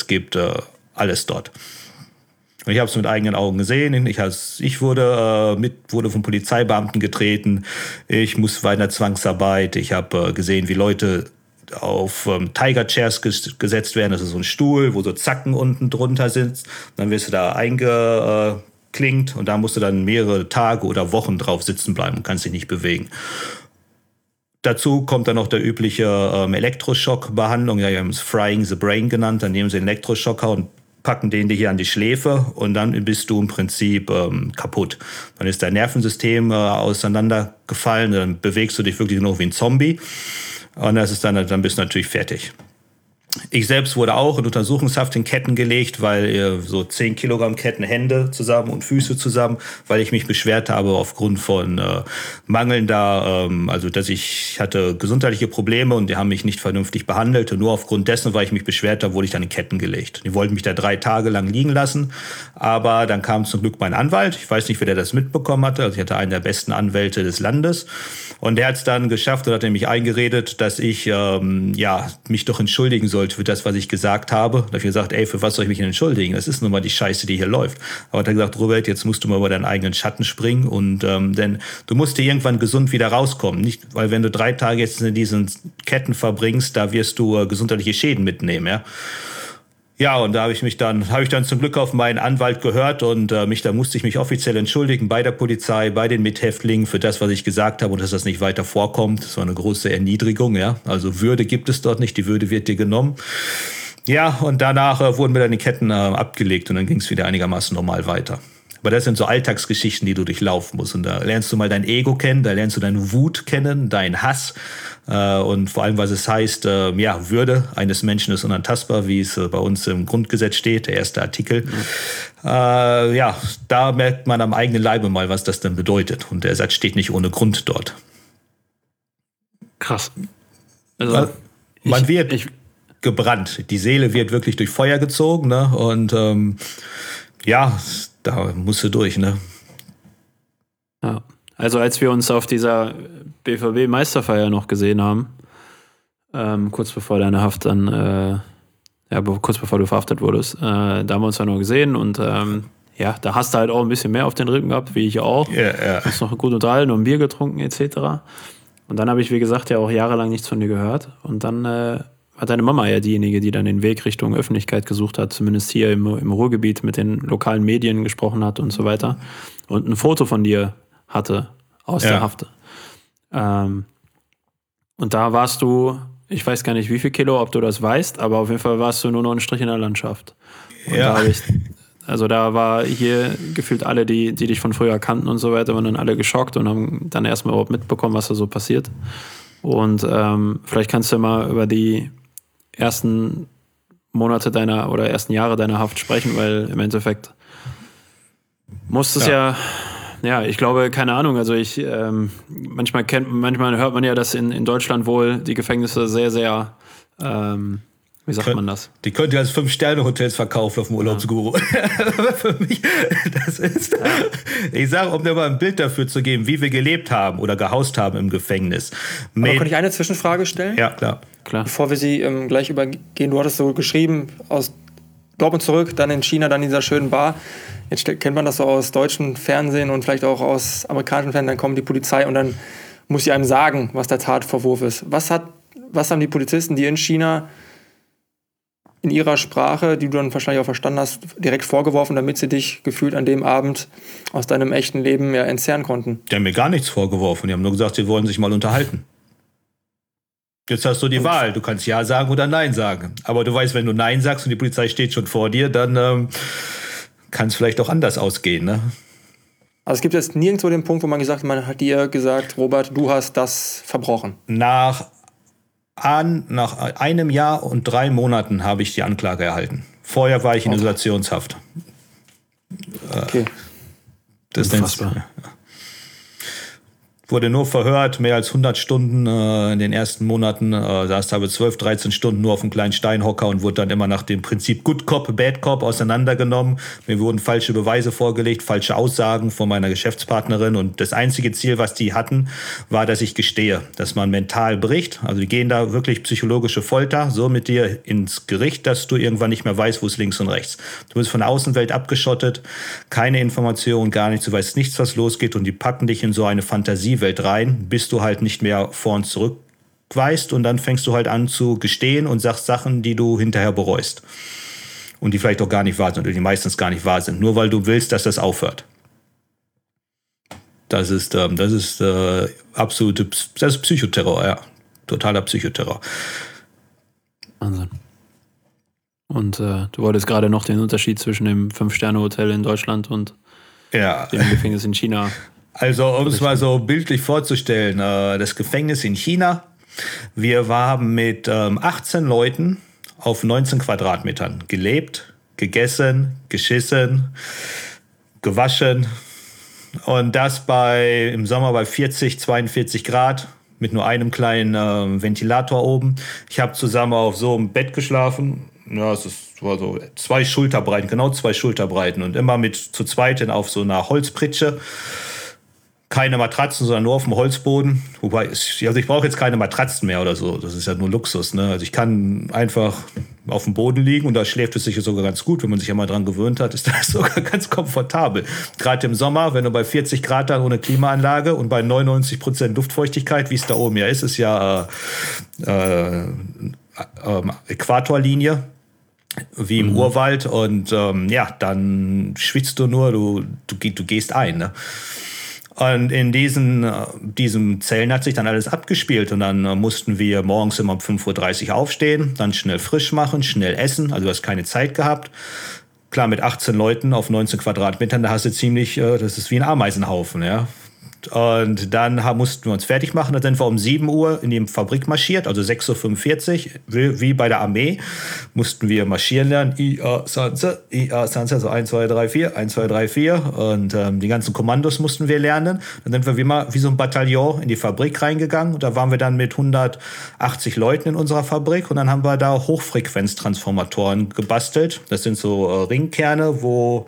alles dort. Und ich habe es mit eigenen Augen gesehen. Ich wurde von Polizeibeamten getreten. Ich muss bei einer Zwangsarbeit. Ich habe gesehen, wie Leute auf Tiger Chairs gesetzt werden. Das ist so ein Stuhl, wo so Zacken unten drunter sind. Dann wirst du da eingeklinkt und da musst du dann mehrere Tage oder Wochen drauf sitzen bleiben und kannst dich nicht bewegen. Dazu kommt dann noch der übliche Elektroschockbehandlung. Ja, wir haben es Frying the Brain genannt. Dann nehmen sie den Elektroschocker und packen den dir hier an die Schläfe und dann bist du im Prinzip kaputt. Dann ist dein Nervensystem auseinandergefallen. Dann bewegst du dich wirklich nur wie ein Zombie. Und das ist dann bist du natürlich fertig. Ich selbst wurde auch in Untersuchungshaft in Ketten gelegt, weil so 10 Kilogramm Ketten, Hände zusammen und Füße zusammen, weil ich mich beschwert habe aufgrund von mangelnder, also dass ich hatte gesundheitliche Probleme und die haben mich nicht vernünftig behandelt und nur aufgrund dessen, weil ich mich beschwert habe, wurde ich dann in Ketten gelegt. Die wollten mich da 3 Tage lang liegen lassen, aber dann kam zum Glück mein Anwalt. Ich weiß nicht, wer der das mitbekommen hatte. Also ich hatte einen der besten Anwälte des Landes Und der hat es dann geschafft und hat nämlich eingeredet, dass ich mich doch entschuldigen sollte für das, was ich gesagt habe. Da habe ich gesagt, ey, für was soll ich mich denn entschuldigen? Das ist nun mal die Scheiße, die hier läuft. Aber hat er gesagt, Robert, jetzt musst du mal über deinen eigenen Schatten springen und denn du musst dir irgendwann gesund wieder rauskommen. Nicht, weil wenn du 3 Tage jetzt in diesen Ketten verbringst, da wirst du gesundheitliche Schäden mitnehmen, ja. Ja, und da habe ich dann zum Glück auf meinen Anwalt gehört und da musste ich mich offiziell entschuldigen bei der Polizei, bei den Mithäftlingen für das, was ich gesagt habe und dass das nicht weiter vorkommt. Das war eine große Erniedrigung, ja. Also Würde gibt es dort nicht, die Würde wird dir genommen. Ja, und danach wurden mir dann die Ketten abgelegt und dann ging es wieder einigermaßen normal weiter. Aber das sind so Alltagsgeschichten, die du durchlaufen musst. Und da lernst du mal dein Ego kennen, da lernst du deine Wut kennen, deinen Hass und vor allem, was es heißt, Würde eines Menschen ist unantastbar, wie es bei uns im Grundgesetz steht, der erste Artikel. Da merkt man am eigenen Leibe mal, was das denn bedeutet. Und der Satz steht nicht ohne Grund dort. Krass. Also, man wird gebrannt. Die Seele wird wirklich durch Feuer gezogen, ne? Und da musst du durch, ne? Ja. Also als wir uns auf dieser BVB-Meisterfeier noch gesehen haben, kurz bevor deine Haft dann, kurz bevor du verhaftet wurdest, da haben wir uns ja noch gesehen und da hast du halt auch ein bisschen mehr auf den Rippen gehabt, wie ich auch. Ja. Hast noch gut unterhalten und Bier getrunken etc. Und dann habe ich, wie gesagt, ja auch jahrelang nichts von dir gehört. Und dann war deine Mama ja diejenige, die dann den Weg Richtung Öffentlichkeit gesucht hat, zumindest hier im Ruhrgebiet mit den lokalen Medien gesprochen hat und so weiter. Und ein Foto von dir hatte aus der Haft. Und da warst du, ich weiß gar nicht wie viel Kilo, ob du das weißt, aber auf jeden Fall warst du nur noch ein Strich in der Landschaft. Und da war hier gefühlt alle, die dich von früher kannten und so weiter, waren dann alle geschockt und haben dann erstmal überhaupt mitbekommen, was da so passiert. Und vielleicht kannst du mal über die ersten Monate ersten Jahre deiner Haft sprechen, weil im Endeffekt musstest ich glaube, keine Ahnung, also manchmal hört man ja, dass in Deutschland wohl die Gefängnisse sehr, sehr, wie sagt man das? Die könnt ihr als 5-Sterne-Hotels verkaufen auf dem Urlaubsguru. Für mich, das ist, ich sage, um dir mal ein Bild dafür zu geben, wie wir gelebt haben oder gehaust haben im Gefängnis. Aber kann ich eine Zwischenfrage stellen? Ja, klar. Bevor wir sie gleich übergehen, du hattest so geschrieben, aus Dortmund zurück, dann in China, dann in dieser schönen Bar. Jetzt kennt man das so aus deutschem Fernsehen und vielleicht auch aus amerikanischem Fernsehen, dann kommt die Polizei und dann muss sie einem sagen, was der Tatvorwurf ist. Was haben die Polizisten, die in China in ihrer Sprache, die du dann wahrscheinlich auch verstanden hast, direkt vorgeworfen, damit sie dich gefühlt an dem Abend aus deinem echten Leben entzerren konnten? Die haben mir gar nichts vorgeworfen, die haben nur gesagt, sie wollen sich mal unterhalten. Jetzt hast du die Wahl, du kannst Ja sagen oder Nein sagen. Aber du weißt, wenn du Nein sagst und die Polizei steht schon vor dir, dann kann es vielleicht auch anders ausgehen, ne? Also es gibt jetzt nirgendwo den Punkt, wo man hat dir gesagt, Robert, du hast das verbrochen. Nach einem Jahr und 3 Monaten habe ich die Anklage erhalten. Vorher war ich in Isolationshaft. Okay. Das ist wurde nur verhört, mehr als 100 Stunden in den ersten Monaten. Saß habe 12, 13 Stunden nur auf einem kleinen Steinhocker und wurde dann immer nach dem Prinzip Good Cop, Bad Cop auseinandergenommen. Mir wurden falsche Beweise vorgelegt, falsche Aussagen von meiner Geschäftspartnerin. Und das einzige Ziel, was die hatten, war, dass ich gestehe, dass man mental bricht. Also die gehen da wirklich psychologische Folter, so mit dir ins Gericht, dass du irgendwann nicht mehr weißt, wo es links und rechts. Du bist von der Außenwelt abgeschottet, keine Information, gar nichts, du weißt nichts, was losgeht und die packen dich in so eine Fantasiewelt rein, bis du halt nicht mehr vor und zurück weißt und dann fängst du halt an zu gestehen und sagst Sachen, die du hinterher bereust. Und die vielleicht auch gar nicht wahr sind oder die meistens gar nicht wahr sind, nur weil du willst, dass das aufhört. Das ist Psychoterror, ja. Totaler Psychoterror. Wahnsinn. Und du wolltest gerade noch den Unterschied zwischen dem 5-Sterne-Hotel in Deutschland und dem Gefängnis in China. Also, um es mal so bildlich vorzustellen, das Gefängnis in China, wir haben mit 18 Leuten auf 19 Quadratmetern gelebt, gegessen, geschissen, gewaschen und das im Sommer bei 40, 42 Grad mit nur einem kleinen Ventilator oben. Ich habe zusammen auf so einem Bett geschlafen. Ja, war so 2 Schulterbreiten, genau 2 Schulterbreiten und immer zu zweit auf so einer Holzpritsche. keine Matratzen, sondern nur auf dem Holzboden. Wobei, ich brauche jetzt keine Matratzen mehr oder so. Das ist ja nur Luxus. Ne? Also ich kann einfach auf dem Boden liegen und da schläft es sich sogar ganz gut. Wenn man sich ja mal dran gewöhnt hat, ist das sogar ganz komfortabel. Gerade im Sommer, wenn du bei 40 Grad dann ohne Klimaanlage und bei 99% Luftfeuchtigkeit, wie es da oben ja ist ja Äquatorlinie, wie im Urwald. Und dann schwitzt du nur, du gehst ein. Ne? Und in diesen Zellen hat sich dann alles abgespielt. Und dann mussten wir morgens immer um 5:30 Uhr aufstehen, dann schnell frisch machen, schnell essen. Also du hast keine Zeit gehabt. Klar, mit 18 Leuten auf 19 Quadratmetern, da hast du ziemlich, das ist wie ein Ameisenhaufen, ja. Und dann mussten wir uns fertig machen. Dann sind wir um 7 Uhr in die Fabrik marschiert, also 6:45 Uhr, wie bei der Armee, mussten wir marschieren lernen. IA Sanse, so 1, 2, 3, 4, 1, 2, 3, 4. Und die ganzen Kommandos mussten wir lernen. Dann sind wir wie so ein Bataillon in die Fabrik reingegangen. Und da waren wir dann mit 180 Leuten in unserer Fabrik. Und dann haben wir da Hochfrequenztransformatoren gebastelt. Das sind so Ringkerne, wo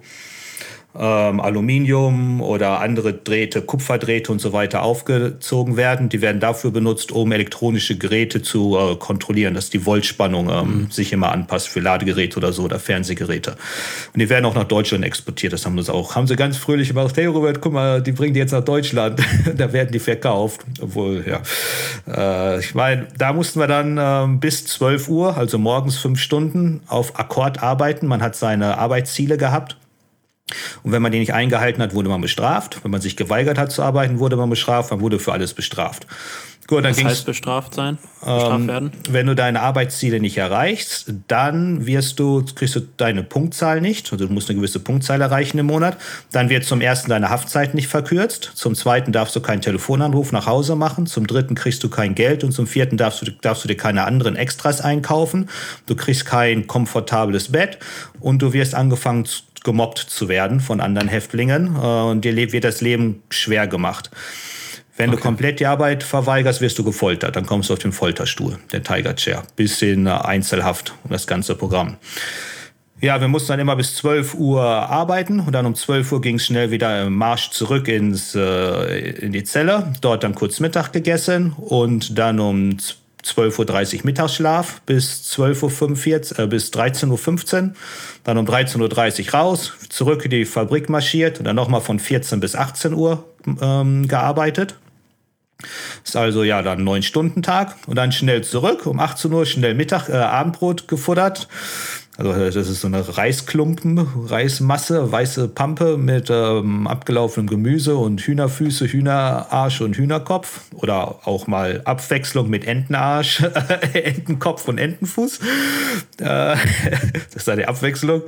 Aluminium oder andere Drähte, Kupferdrähte und so weiter aufgezogen werden. Die werden dafür benutzt, um elektronische Geräte zu kontrollieren, dass die Voltspannung sich immer anpasst für Ladegeräte oder so oder Fernsehgeräte. Und die werden auch nach Deutschland exportiert. Das haben sie ganz fröhlich gemacht. Hey Robert, guck mal, die bringen die jetzt nach Deutschland. Da werden die verkauft. Obwohl, ja. Ich meine, da mussten wir dann bis 12 Uhr, also morgens 5 Stunden, auf Akkord arbeiten. Man hat seine Arbeitsziele gehabt. Und wenn man die nicht eingehalten hat, wurde man bestraft. Wenn man sich geweigert hat zu arbeiten, wurde man bestraft. Man wurde für alles bestraft. Gut, dann was heißt bestraft sein? Bestraft werden? Wenn du deine Arbeitsziele nicht erreichst, dann kriegst du deine Punktzahl nicht. Also du musst eine gewisse Punktzahl erreichen im Monat. Dann wird zum ersten deine Haftzeit nicht verkürzt. Zum zweiten darfst du keinen Telefonanruf nach Hause machen. Zum dritten kriegst du kein Geld. Und zum vierten darfst du dir keine anderen Extras einkaufen. Du kriegst kein komfortables Bett. Und du wirst angefangen gemobbt zu werden von anderen Häftlingen. Und dir wird das Leben schwer gemacht. Wenn du komplett die Arbeit verweigerst, wirst du gefoltert. Dann kommst du auf den Folterstuhl, der Tiger Chair, bis in Einzelhaft und das ganze Programm. Ja, wir mussten dann immer bis 12 Uhr arbeiten und dann um 12 Uhr ging es schnell wieder im Marsch zurück in die Zelle. Dort dann kurz Mittag gegessen und dann um 12:30 Uhr Mittagsschlaf bis 12:45 Uhr, bis 13:15 Uhr. Dann um 13:30 Uhr raus, zurück in die Fabrik marschiert und dann nochmal von 14 bis 18 Uhr gearbeitet. Ist also ja dann 9-Stunden-Tag und dann schnell zurück, um 18 Uhr schnell Abendbrot gefuttert. Also das ist so eine Reismasse, weiße Pampe mit abgelaufenem Gemüse und Hühnerfüße, Hühnerarsch und Hühnerkopf. Oder auch mal Abwechslung mit Entenarsch, Entenkopf und Entenfuß. Das ist eine Abwechslung.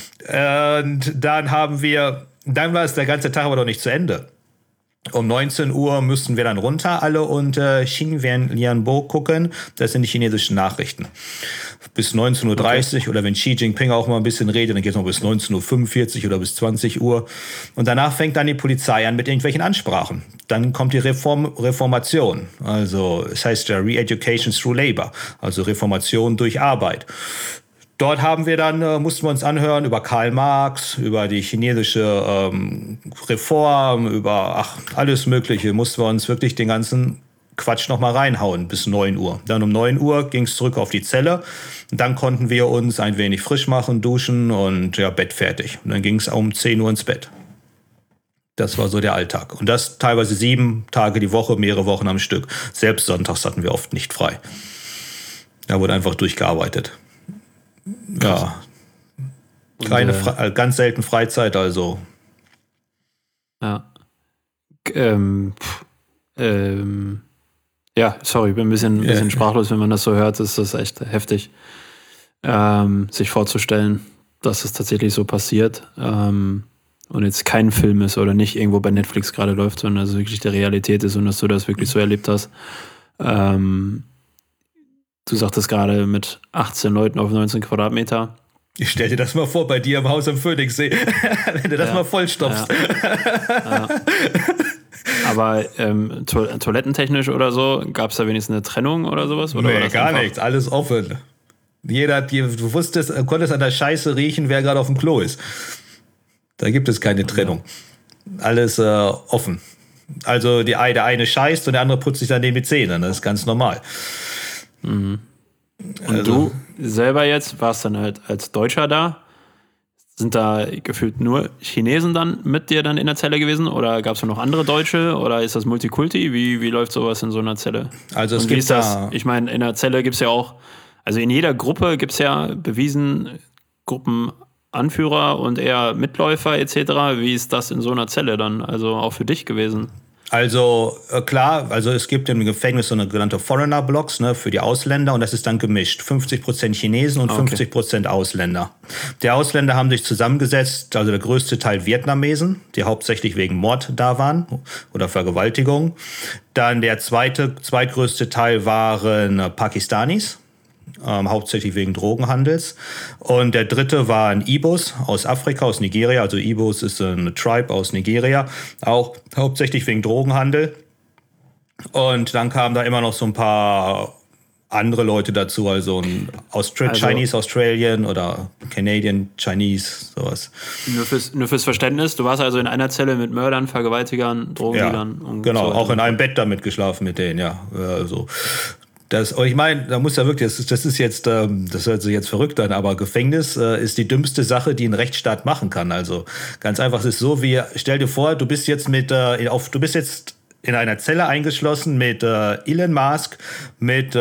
Und dann war es der ganze Tag aber noch nicht zu Ende. Um 19 Uhr müssten wir dann runter alle und Xinjiang gucken. Das sind die chinesischen Nachrichten. Bis 19:30 Uhr oder wenn Xi Jinping auch mal ein bisschen redet, dann geht es noch bis 19:45 Uhr oder bis 20 Uhr. Und danach fängt dann die Polizei an mit irgendwelchen Ansprachen. Dann kommt die Reformation. Also es heißt ja Re-Education through Labor, also Reformation durch Arbeit. Dort mussten wir uns anhören über Karl Marx, über die chinesische Reform, über alles Mögliche. Mussten wir uns wirklich den ganzen Quatsch nochmal reinhauen bis 9 Uhr. Dann um 9 Uhr ging es zurück auf die Zelle. Und dann konnten wir uns ein wenig frisch machen, duschen und ja, Bett fertig. Und dann ging es um 10 Uhr ins Bett. Das war so der Alltag. Und das teilweise 7 Tage die Woche, mehrere Wochen am Stück. Selbst sonntags hatten wir oft nicht frei. Da wurde einfach durchgearbeitet. Ja, ganz selten Freizeit, also. Ja. Ja, sorry, ich bin ein bisschen sprachlos, wenn man das so hört. Das ist echt heftig, sich vorzustellen, dass es tatsächlich so passiert. Und jetzt kein Film ist oder nicht irgendwo bei Netflix gerade läuft, sondern dass es wirklich die Realität ist und dass du das wirklich so erlebt hast. Du sagtest gerade mit 18 Leuten auf 19 Quadratmeter. Ich stell dir das mal vor, bei dir im Haus am Phoenixsee, wenn du das mal vollstopfst. Ja. Aber toilettentechnisch oder so, gab es da wenigstens eine Trennung oder sowas? Oder nee, gar nichts, alles offen. Du konntest an der Scheiße riechen, wer gerade auf dem Klo ist. Da gibt es keine Trennung. Alles offen. Also der eine scheißt und der andere putzt sich daneben die Zähne. Das ist ganz normal. Und du selber jetzt warst dann halt als Deutscher da. Sind da gefühlt nur Chinesen dann mit dir dann in der Zelle gewesen? Oder gab es noch andere Deutsche? Oder ist das Multikulti? Wie läuft sowas in so einer Zelle? Also es und wie gibt ist das? Ich meine, in der Zelle gibt es ja auch, also in jeder Gruppe gibt es ja bewiesen Gruppenanführer und eher Mitläufer etc. Wie ist das in so einer Zelle dann? Also auch für dich gewesen? Also klar, also es gibt im Gefängnis so eine genannte Foreigner-Blocks, ne, für die Ausländer, und das ist dann gemischt. 50% Chinesen und 50% Ausländer. Die Ausländer haben sich zusammengesetzt, also der größte Teil Vietnamesen, die hauptsächlich wegen Mord da waren oder Vergewaltigung. Dann der zweitgrößte Teil waren Pakistanis. Hauptsächlich wegen Drogenhandels. Und der dritte waren Ibos aus Afrika, aus Nigeria. Also Ibos ist eine Tribe aus Nigeria, auch hauptsächlich wegen Drogenhandel. Und dann kamen da immer noch so ein paar andere Leute dazu, also ein Chinese Australian oder Canadian Chinese, sowas. Nur fürs Verständnis, du warst also in einer Zelle mit Mördern, Vergewaltigern, Drogendealern. Ja, genau, so auch in einem Bett damit geschlafen mit denen, ja. Also ich meine, da muss ja wirklich, das ist jetzt, das hört sich jetzt verrückt an, aber Gefängnis ist die dümmste Sache, die ein Rechtsstaat machen kann. Also ganz einfach, es ist so, stell dir vor, du bist jetzt in einer Zelle eingeschlossen mit Elon Musk, mit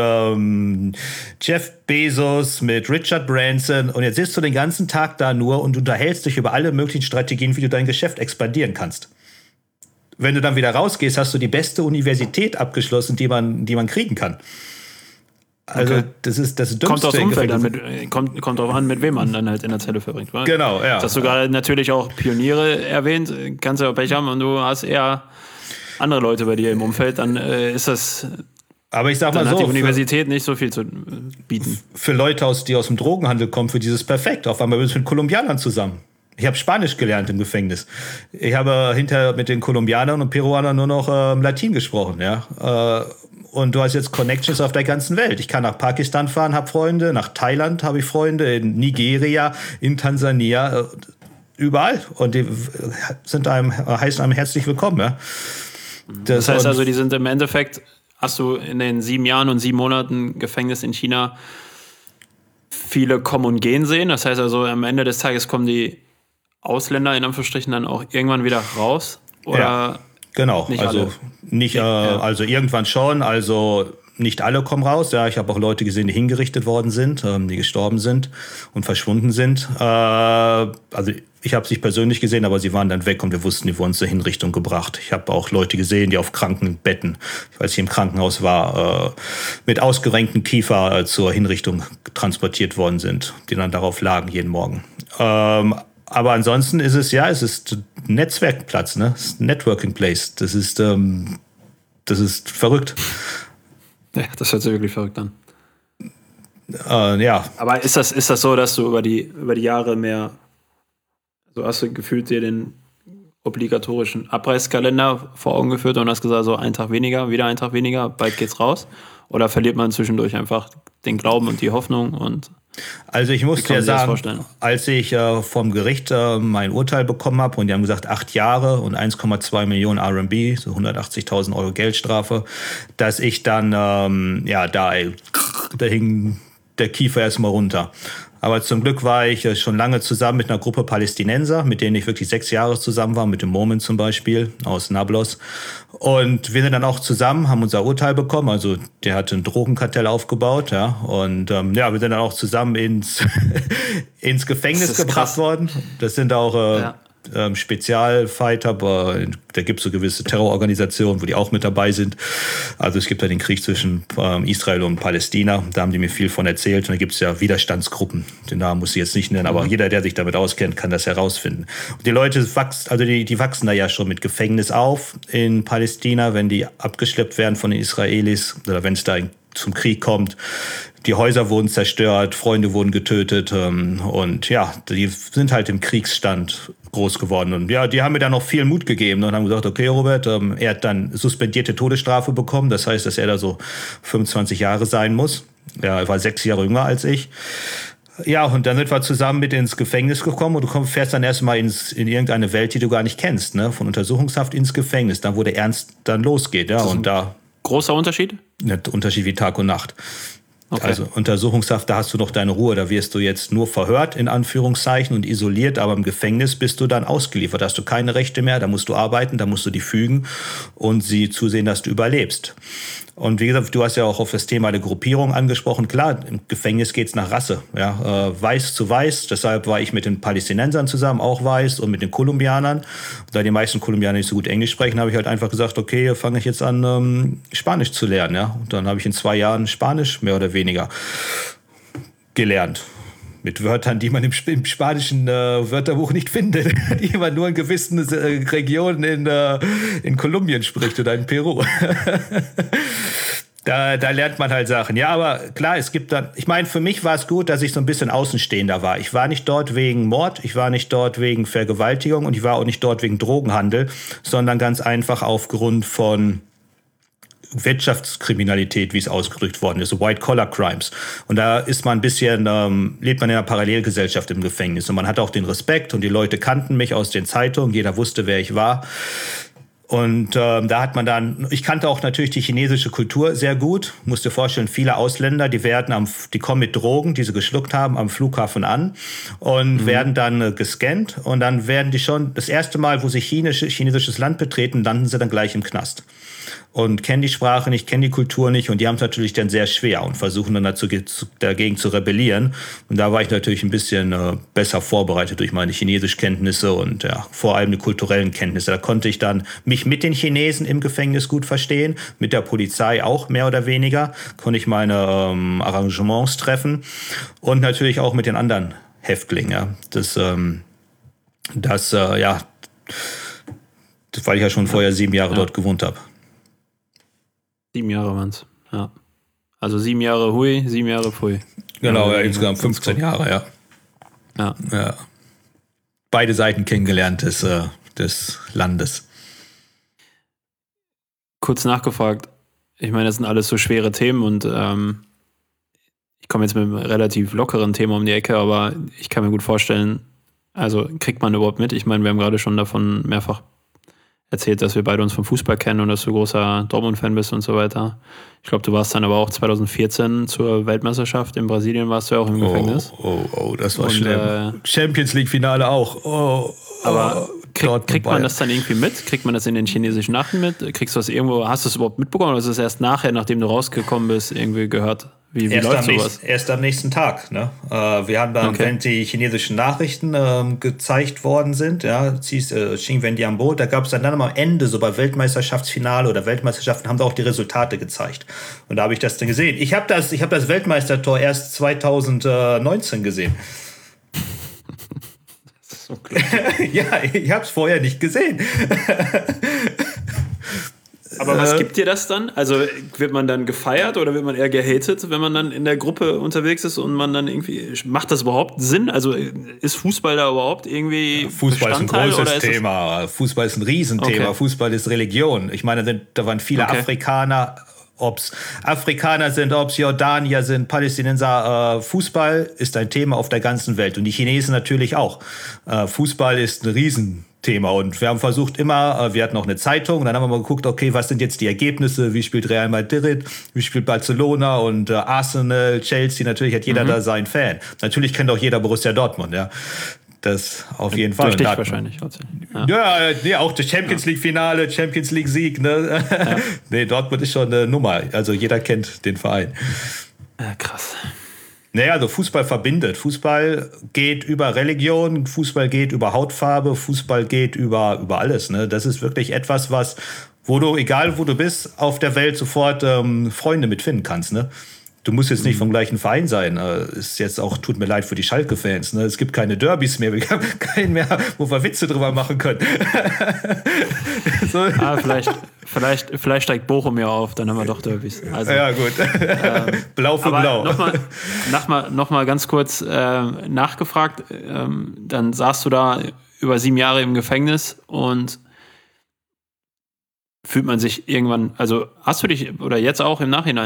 Jeff Bezos, mit Richard Branson, und jetzt sitzt du den ganzen Tag da nur und unterhältst dich über alle möglichen Strategien, wie du dein Geschäft expandieren kannst. Wenn du dann wieder rausgehst, hast du die beste Universität abgeschlossen, die man kriegen kann. Also okay. Das ist das Dümmste. Kommt aufs Umfeld dann kommt drauf an, mit wem man dann halt in der Zelle verbringt. Oder? Genau, ja. Du hast sogar natürlich auch Pioniere erwähnt, kannst ja auch Pech haben und du hast eher andere Leute bei dir im Umfeld, dann ist das. Aber ich sag mal dann so, hat die Universität nicht so viel zu bieten. Für Leute, die aus dem Drogenhandel kommen, für dieses perfekt. Auf einmal bist du mit Kolumbianern zusammen. Ich habe Spanisch gelernt im Gefängnis. Ich habe hinterher mit den Kolumbianern und Peruanern nur noch Latin gesprochen, ja. Und du hast jetzt Connections auf der ganzen Welt. Ich kann nach Pakistan fahren, habe Freunde, nach Thailand habe ich Freunde, in Nigeria, in Tansania, überall. Und die heißen einem herzlich willkommen, ja. Das heißt also, die sind im Endeffekt, hast du in den 7 Jahren und 7 Monaten Gefängnis in China viele kommen und gehen sehen. Das heißt also, am Ende des Tages kommen die Ausländer in Anführungsstrichen dann auch irgendwann wieder raus? Oder ja, genau, nicht also alle? Nicht, also irgendwann schon, also nicht alle kommen raus. Ja, ich habe auch Leute gesehen, die hingerichtet worden sind, die gestorben sind und verschwunden sind. Also ich habe sie nicht persönlich gesehen, aber sie waren dann weg und wir wussten, die wurden zur Hinrichtung gebracht. Ich habe auch Leute gesehen, die auf Krankenbetten, als ich im Krankenhaus war, mit ausgerenktem Kiefer zur Hinrichtung transportiert worden sind, die dann darauf lagen jeden Morgen. Aber ansonsten ist es ein Netzwerkplatz, ne? Es ist ein Networking Place. Das ist verrückt. Ja, das hört sich wirklich verrückt an. Ja. Aber ist das so, dass du über die Jahre mehr, so hast du gefühlt dir den obligatorischen Abreißkalender vor Augen geführt und hast gesagt, so ein Tag weniger, wieder ein Tag weniger, bald geht's raus? Oder verliert man zwischendurch einfach den Glauben und die Hoffnung? Und also ich muss dir sagen, als ich vom Gericht mein Urteil bekommen habe und die haben gesagt 8 Jahre und 1,2 Millionen RMB, so 180.000 Euro Geldstrafe, dass ich dann, da hing der Kiefer erstmal runter. Aber zum Glück war ich schon lange zusammen mit einer Gruppe Palästinenser, mit denen ich wirklich 6 Jahre zusammen war, mit dem Moment zum Beispiel aus Nablus. Und wir sind dann auch zusammen, haben unser Urteil bekommen. Also der hatte ein Drogenkartell aufgebaut, ja. Und wir sind dann auch zusammen ins Gefängnis gebracht worden. Das sind auch Spezialfighter, aber da gibt es so gewisse Terrororganisationen, wo die auch mit dabei sind. Also es gibt ja den Krieg zwischen Israel und Palästina, da haben die mir viel von erzählt. Und da gibt es ja Widerstandsgruppen, den Namen muss ich jetzt nicht nennen, aber jeder, der sich damit auskennt, kann das herausfinden. Und die Leute die wachsen da ja schon mit Gefängnis auf in Palästina, wenn die abgeschleppt werden von den Israelis oder wenn es da zum Krieg kommt. Die Häuser wurden zerstört, Freunde wurden getötet und ja, die sind halt im Kriegsstand groß geworden. Und ja, die haben mir dann noch viel Mut gegeben und haben gesagt, okay, Robert, er hat dann suspendierte Todesstrafe bekommen. Das heißt, dass er da so 25 Jahre sein muss. Ja, er war 6 Jahre jünger als ich. Ja, und dann sind wir zusammen mit ins Gefängnis gekommen und du fährst dann erstmal in irgendeine Welt, die du gar nicht kennst, ne? Von Untersuchungshaft ins Gefängnis, dann wo der Ernst dann losgeht, ja. Und da. Großer Unterschied? Ein Unterschied wie Tag und Nacht. Okay. Also Untersuchungshaft, da hast du noch deine Ruhe, da wirst du jetzt nur verhört, in Anführungszeichen, und isoliert, aber im Gefängnis bist du dann ausgeliefert, da hast du keine Rechte mehr, da musst du arbeiten, da musst du die fügen und sie zusehen, dass du überlebst. Und wie gesagt, du hast ja auch auf das Thema der Gruppierung angesprochen. Klar, im Gefängnis geht's nach Rasse, ja, weiß zu weiß. Deshalb war ich mit den Palästinensern zusammen, auch weiß, und mit den Kolumbianern. Und da die meisten Kolumbianer nicht so gut Englisch sprechen, habe ich halt einfach gesagt, okay, fange ich jetzt an, Spanisch zu lernen. Ja. Und dann habe ich in 2 Jahren Spanisch mehr oder weniger gelernt. Mit Wörtern, die man im spanischen Wörterbuch nicht findet, die man nur in gewissen Regionen in Kolumbien spricht oder in Peru. Da lernt man halt Sachen. Ja, aber klar, es gibt dann, ich meine, für mich war es gut, dass ich so ein bisschen Außenstehender war. Ich war nicht dort wegen Mord, ich war nicht dort wegen Vergewaltigung und ich war auch nicht dort wegen Drogenhandel, sondern ganz einfach aufgrund von Wirtschaftskriminalität, wie es ausgedrückt worden ist, White-Collar-Crimes. Und da ist man ein bisschen, lebt man in einer Parallelgesellschaft im Gefängnis. Und man hat auch den Respekt und die Leute kannten mich aus den Zeitungen, jeder wusste, wer ich war. Und da hat man dann, ich kannte auch natürlich die chinesische Kultur sehr gut. Musst dir vorstellen, viele Ausländer, die kommen mit Drogen, die sie geschluckt haben, am Flughafen an und werden dann gescannt. Und dann werden die schon, das erste Mal, wo sie chinesisches Land betreten, landen sie dann gleich im Knast. Und kennen die Sprache nicht, kennen die Kultur nicht und die haben es natürlich dann sehr schwer und versuchen dann dagegen zu rebellieren. Und da war ich natürlich ein bisschen besser vorbereitet durch meine Chinesischkenntnisse und ja, vor allem die kulturellen Kenntnisse. Da konnte ich dann mich mit den Chinesen im Gefängnis gut verstehen, mit der Polizei auch mehr oder weniger, konnte ich meine Arrangements treffen und natürlich auch mit den anderen Häftlingen. Ja. Weil ich ja schon vorher 7 Jahre dort gewohnt habe. 7 Jahre waren es, ja. Also 7 Jahre Hui, 7 Jahre Pfui. Genau, ja, insgesamt 15 Jahre, ja. Ja. Beide Seiten kennengelernt des Landes. Kurz nachgefragt, ich meine, das sind alles so schwere Themen und ich komme jetzt mit einem relativ lockeren Thema um die Ecke, aber ich kann mir gut vorstellen, also kriegt man überhaupt mit? Ich meine, wir haben gerade schon davon mehrfach erzählt, dass wir beide uns vom Fußball kennen und dass du großer Dortmund-Fan bist und so weiter. Ich glaube, du warst dann aber auch 2014 zur Weltmeisterschaft in Brasilien, warst du ja auch im Gefängnis. Oh, das war schlimm. Champions League-Finale auch. Aber kriegt man das dann irgendwie mit? Kriegt man das in den chinesischen Nachrichten mit? Kriegst du das irgendwo, hast du es überhaupt mitbekommen oder ist es erst nachher, nachdem du rausgekommen bist, irgendwie gehört? Wie läuft sowas? Erst am nächsten Tag. Ne? Wir haben dann, wenn die chinesischen Nachrichten gezeigt worden sind, ja, Xingwen-Diambo, da gab es dann am Ende, so bei Weltmeisterschaftsfinale oder Weltmeisterschaften, haben da auch die Resultate gezeigt. Und da habe ich das dann gesehen. Ich habe das Weltmeistertor erst 2019 gesehen. Das ist so klar. Ja, ich habe es vorher nicht gesehen. Aber was gibt dir das dann? Also wird man dann gefeiert oder wird man eher gehatet, wenn man dann in der Gruppe unterwegs ist und man dann irgendwie, macht das überhaupt Sinn? Also ist Fußball da überhaupt irgendwie Fußball ist ein großes Thema. Fußball ist ein Riesenthema. Okay. Fußball ist Religion. Ich meine, da waren viele Afrikaner, ob's Afrikaner sind, ob's Jordanier sind, Palästinenser. Fußball ist ein Thema auf der ganzen Welt und die Chinesen natürlich auch. Fußball ist ein Riesenthema und wir haben versucht immer, wir hatten auch eine Zeitung und dann haben wir mal geguckt, okay, was sind jetzt die Ergebnisse, wie spielt Real Madrid, wie spielt Barcelona und Arsenal, Chelsea, natürlich hat jeder da seinen Fan. Natürlich kennt auch jeder Borussia Dortmund, ja. Das auf jeden Fall. Durch dich wahrscheinlich. Ja, auch das Champions League-Finale, Champions League-Sieg. Ne? Ja. Nee, Dortmund ist schon eine Nummer. Also jeder kennt den Verein. Ja, krass. Naja, also Fußball verbindet. Fußball geht über Religion, Fußball geht über Hautfarbe, Fußball geht über alles. Ne? Das ist wirklich etwas, wo du, egal wo du bist, auf der Welt sofort Freunde mitfinden kannst. Ne? Du musst jetzt nicht vom gleichen Verein sein. Ist jetzt auch, tut mir leid für die Schalke-Fans. Ne? Es gibt keine Derbys mehr. Wir haben keinen mehr, wo wir Witze drüber machen können. So. Vielleicht steigt Bochum ja auf, dann haben wir doch Derbys. Also, ja, gut. Blau für Blau. Noch mal ganz kurz nachgefragt. Dann saßt du da über 7 Jahre im Gefängnis und fühlt man sich irgendwann, also hast du dich, oder jetzt auch im Nachhinein,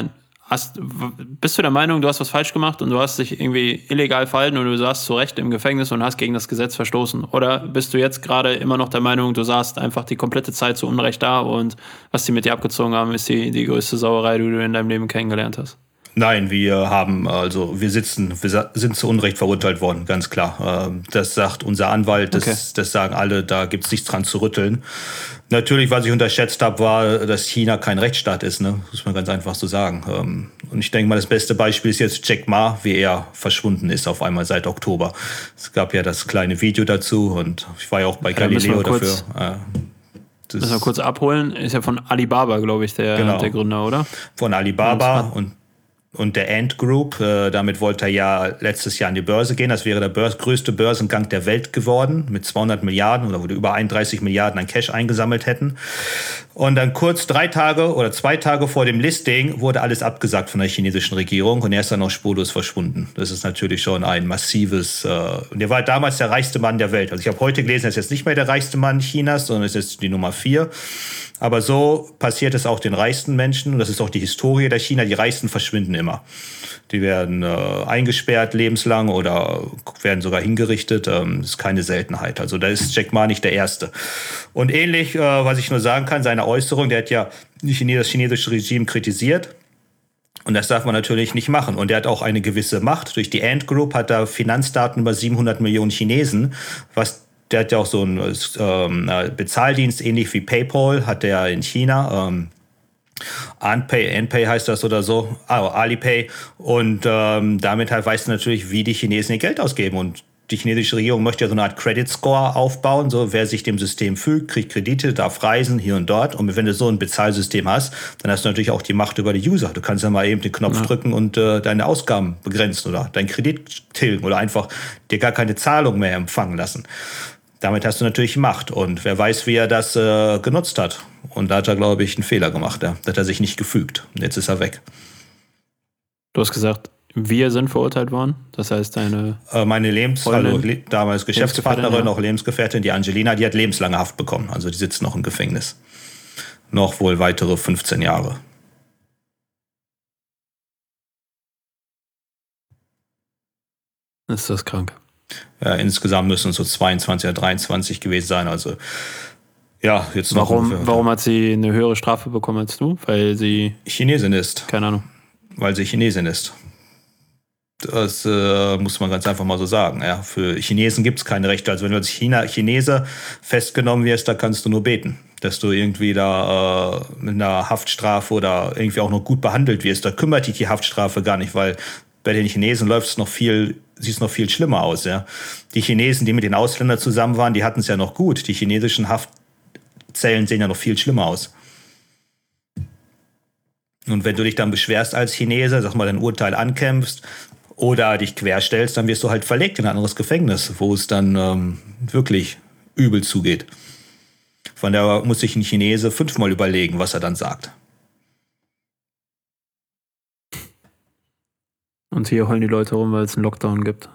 bist du der Meinung, du hast was falsch gemacht und du hast dich irgendwie illegal verhalten und du saßt zu Recht im Gefängnis und hast gegen das Gesetz verstoßen? Oder bist du jetzt gerade immer noch der Meinung, du saßt einfach die komplette Zeit zu Unrecht da und was die mit dir abgezogen haben, ist die größte Sauerei, die du in deinem Leben kennengelernt hast? Nein, wir sind zu Unrecht verurteilt worden, ganz klar. Das sagt unser Anwalt, das sagen alle, da gibt es nichts dran zu rütteln. Natürlich, was ich unterschätzt habe, war, dass China kein Rechtsstaat ist, ne? Das muss man ganz einfach so sagen. Und ich denke mal, das beste Beispiel ist jetzt Jack Ma, wie er verschwunden ist auf einmal seit Oktober. Es gab ja das kleine Video dazu und ich war ja auch bei Galileo dafür. Müssen wir kurz abholen, ist ja von Alibaba, glaube ich, der Gründer, oder? Von Alibaba und der Ant Group. Damit wollte er ja letztes Jahr an die Börse gehen. Das wäre der größte Börsengang der Welt geworden mit 200 Milliarden oder wo die über 31 Milliarden an Cash eingesammelt hätten. Und dann kurz 2 Tage vor dem Listing wurde alles abgesagt von der chinesischen Regierung und er ist dann auch spurlos verschwunden. Das ist natürlich schon ein massives... Und er war damals der reichste Mann der Welt. Also ich habe heute gelesen, er ist jetzt nicht mehr der reichste Mann Chinas, sondern ist jetzt die Nummer 4. Aber so passiert es auch den reichsten Menschen. Und das ist auch die Historie der China. Die Reichsten verschwinden immer. Die werden eingesperrt lebenslang oder werden sogar hingerichtet. Das ist keine Seltenheit. Also da ist Jack Ma nicht der Erste. Und ähnlich, was ich nur sagen kann, seine Äußerung, der hat ja das chinesische Regime kritisiert. Und das darf man natürlich nicht machen. Und er hat auch eine gewisse Macht. Durch die Ant Group hat er Finanzdaten über 700 Millionen Chinesen, der hat ja auch so einen Bezahldienst, ähnlich wie PayPal, hat der in China. Anpay heißt das oder so, Alipay. Und damit halt weißt du natürlich, wie die Chinesen ihr Geld ausgeben. Und die chinesische Regierung möchte ja so eine Art Credit Score aufbauen. So, wer sich dem System fügt, kriegt Kredite, darf reisen hier und dort. Und wenn du so ein Bezahlsystem hast, dann hast du natürlich auch die Macht über die User. Du kannst ja mal eben den Knopf drücken und deine Ausgaben begrenzen oder deinen Kredit tilgen oder einfach dir gar keine Zahlung mehr empfangen lassen. Damit hast du natürlich Macht. Und wer weiß, wie er das genutzt hat. Und da hat er, glaube ich, einen Fehler gemacht. Ja. Da hat er sich nicht gefügt. Und jetzt ist er weg. Du hast gesagt, wir sind verurteilt worden. Das heißt, meine damals Geschäftspartnerin, auch Lebensgefährtin, die Angelina, die hat lebenslange Haft bekommen. Also die sitzt noch im Gefängnis. Noch wohl weitere 15 Jahre. Ist das krank? Ja, insgesamt müssen es so 22 oder 23 gewesen sein. Also ja, jetzt noch. Warum hat sie eine höhere Strafe bekommen als du? Weil sie Chinesin ist. Keine Ahnung. Weil sie Chinesin ist. Das muss man ganz einfach mal so sagen. Ja. Für Chinesen gibt es keine Rechte. Also wenn du als Chinese festgenommen wirst, da kannst du nur beten, dass du irgendwie da mit einer Haftstrafe oder irgendwie auch noch gut behandelt wirst. Da kümmert dich die Haftstrafe gar nicht, weil bei den Chinesen sieht es noch viel schlimmer aus. Ja. Die Chinesen, die mit den Ausländern zusammen waren, die hatten es ja noch gut. Die chinesischen Haftzellen sehen ja noch viel schlimmer aus. Und wenn du dich dann beschwerst als Chinese, sag mal, dein Urteil ankämpfst oder dich querstellst, dann wirst du halt verlegt in ein anderes Gefängnis, wo es dann wirklich übel zugeht. Von daher muss sich ein Chinese 5-mal überlegen, was er dann sagt. Und hier heulen die Leute rum, weil es einen Lockdown gibt.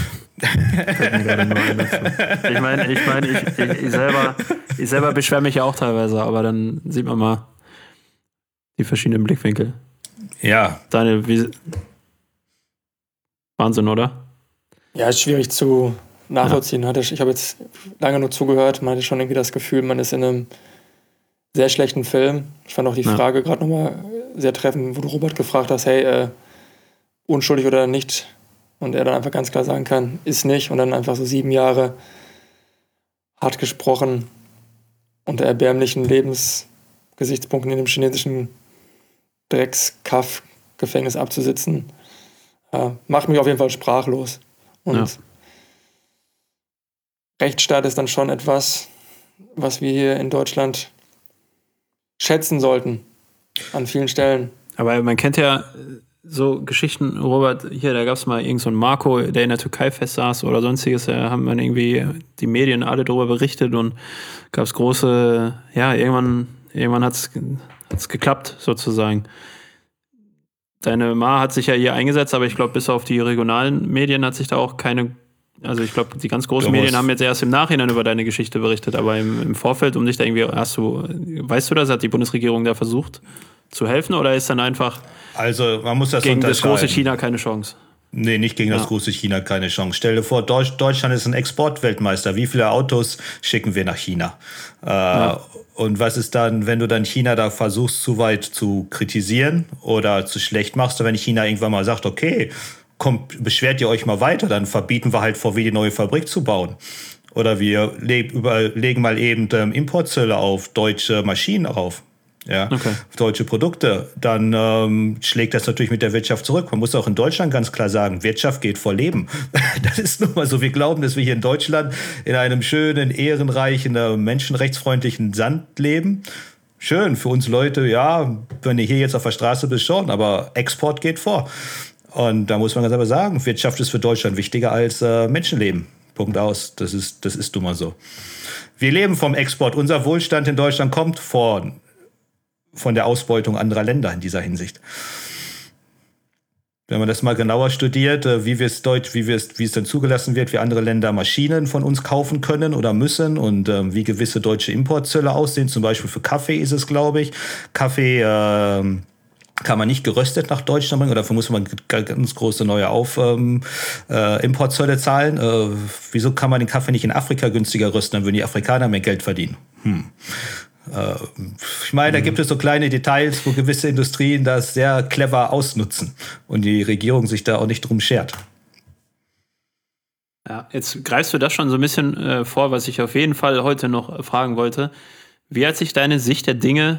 Ich selber beschwere mich ja auch teilweise, aber dann sieht man mal die verschiedenen Blickwinkel. Ja. Daniel, Wahnsinn, oder? Ja, ist schwierig zu nachvollziehen. Ja. Ich habe jetzt lange nur zugehört, man hatte schon irgendwie das Gefühl, man ist in einem sehr schlechten Film. Ich fand auch die Frage gerade nochmal sehr treffend, wo du Robert gefragt hast, hey, unschuldig oder nicht? Und er dann einfach ganz klar sagen kann, ist nicht. Und dann einfach so 7 Jahre hart gesprochen unter erbärmlichen Lebensgesichtspunkten in dem chinesischen Dreckskaff-Gefängnis abzusitzen, macht mich auf jeden Fall sprachlos. Und Rechtsstaat ist dann schon etwas, was wir hier in Deutschland schätzen sollten. An vielen Stellen. Aber man kennt ja so Geschichten, Robert, hier, da gab es mal irgend so einen Marco, der in der Türkei festsaß oder sonstiges, da haben dann irgendwie die Medien alle darüber berichtet und gab es große, irgendwann hat es geklappt, sozusagen. Deine Ma hat sich ja hier eingesetzt, aber ich glaube, bis auf die regionalen Medien hat sich da auch keine, also ich glaube, die ganz großen Medien haben jetzt erst im Nachhinein über deine Geschichte berichtet, aber im Vorfeld, um dich da irgendwie, weißt du das, hat die Bundesregierung da versucht, zu helfen, oder ist dann einfach Also man muss das gegen das unterscheiden. große China keine Chance? Nee, nicht gegen das große China, keine Chance. Stell dir vor, Deutschland ist ein Exportweltmeister. Wie viele Autos schicken wir nach China? Und was ist dann, wenn du dann China da versuchst, zu weit zu kritisieren oder zu schlecht machst? Wenn China irgendwann mal sagt, okay, kommt, beschwert ihr euch mal weiter, dann verbieten wir halt VW die neue Fabrik zu bauen. Oder wir legen mal eben Importzölle auf deutsche Maschinen auf. Ja, Okay. Deutsche Produkte, dann schlägt das natürlich mit der Wirtschaft zurück. Man muss auch in Deutschland ganz klar sagen, Wirtschaft geht vor Leben. Das ist nun mal so. Wir glauben, dass wir hier in Deutschland in einem schönen, ehrenreichen, menschenrechtsfreundlichen Land leben. Schön für uns Leute, ja, wenn ihr hier jetzt auf der Straße bist, schon, aber Export geht vor. Und da muss man ganz einfach sagen, Wirtschaft ist für Deutschland wichtiger als Menschenleben. Punkt aus. Das ist nun mal so. Wir leben vom Export. Unser Wohlstand in Deutschland kommt von der Ausbeutung anderer Länder in dieser Hinsicht. Wenn man das mal genauer studiert, wie es dann zugelassen wird, wie andere Länder Maschinen von uns kaufen können oder müssen und wie gewisse deutsche Importzölle aussehen, zum Beispiel für Kaffee ist es, glaube ich. Kaffee kann man nicht geröstet nach Deutschland bringen, oder dafür muss man ganz große neue Importzölle zahlen. Wieso kann man den Kaffee nicht in Afrika günstiger rösten, dann würden die Afrikaner mehr Geld verdienen? Ich meine, da gibt es so kleine Details, wo gewisse Industrien das sehr clever ausnutzen und die Regierung sich da auch nicht drum schert. Ja, jetzt greifst du das schon so ein bisschen vor, was ich auf jeden Fall heute noch fragen wollte. Wie hat sich deine Sicht der Dinge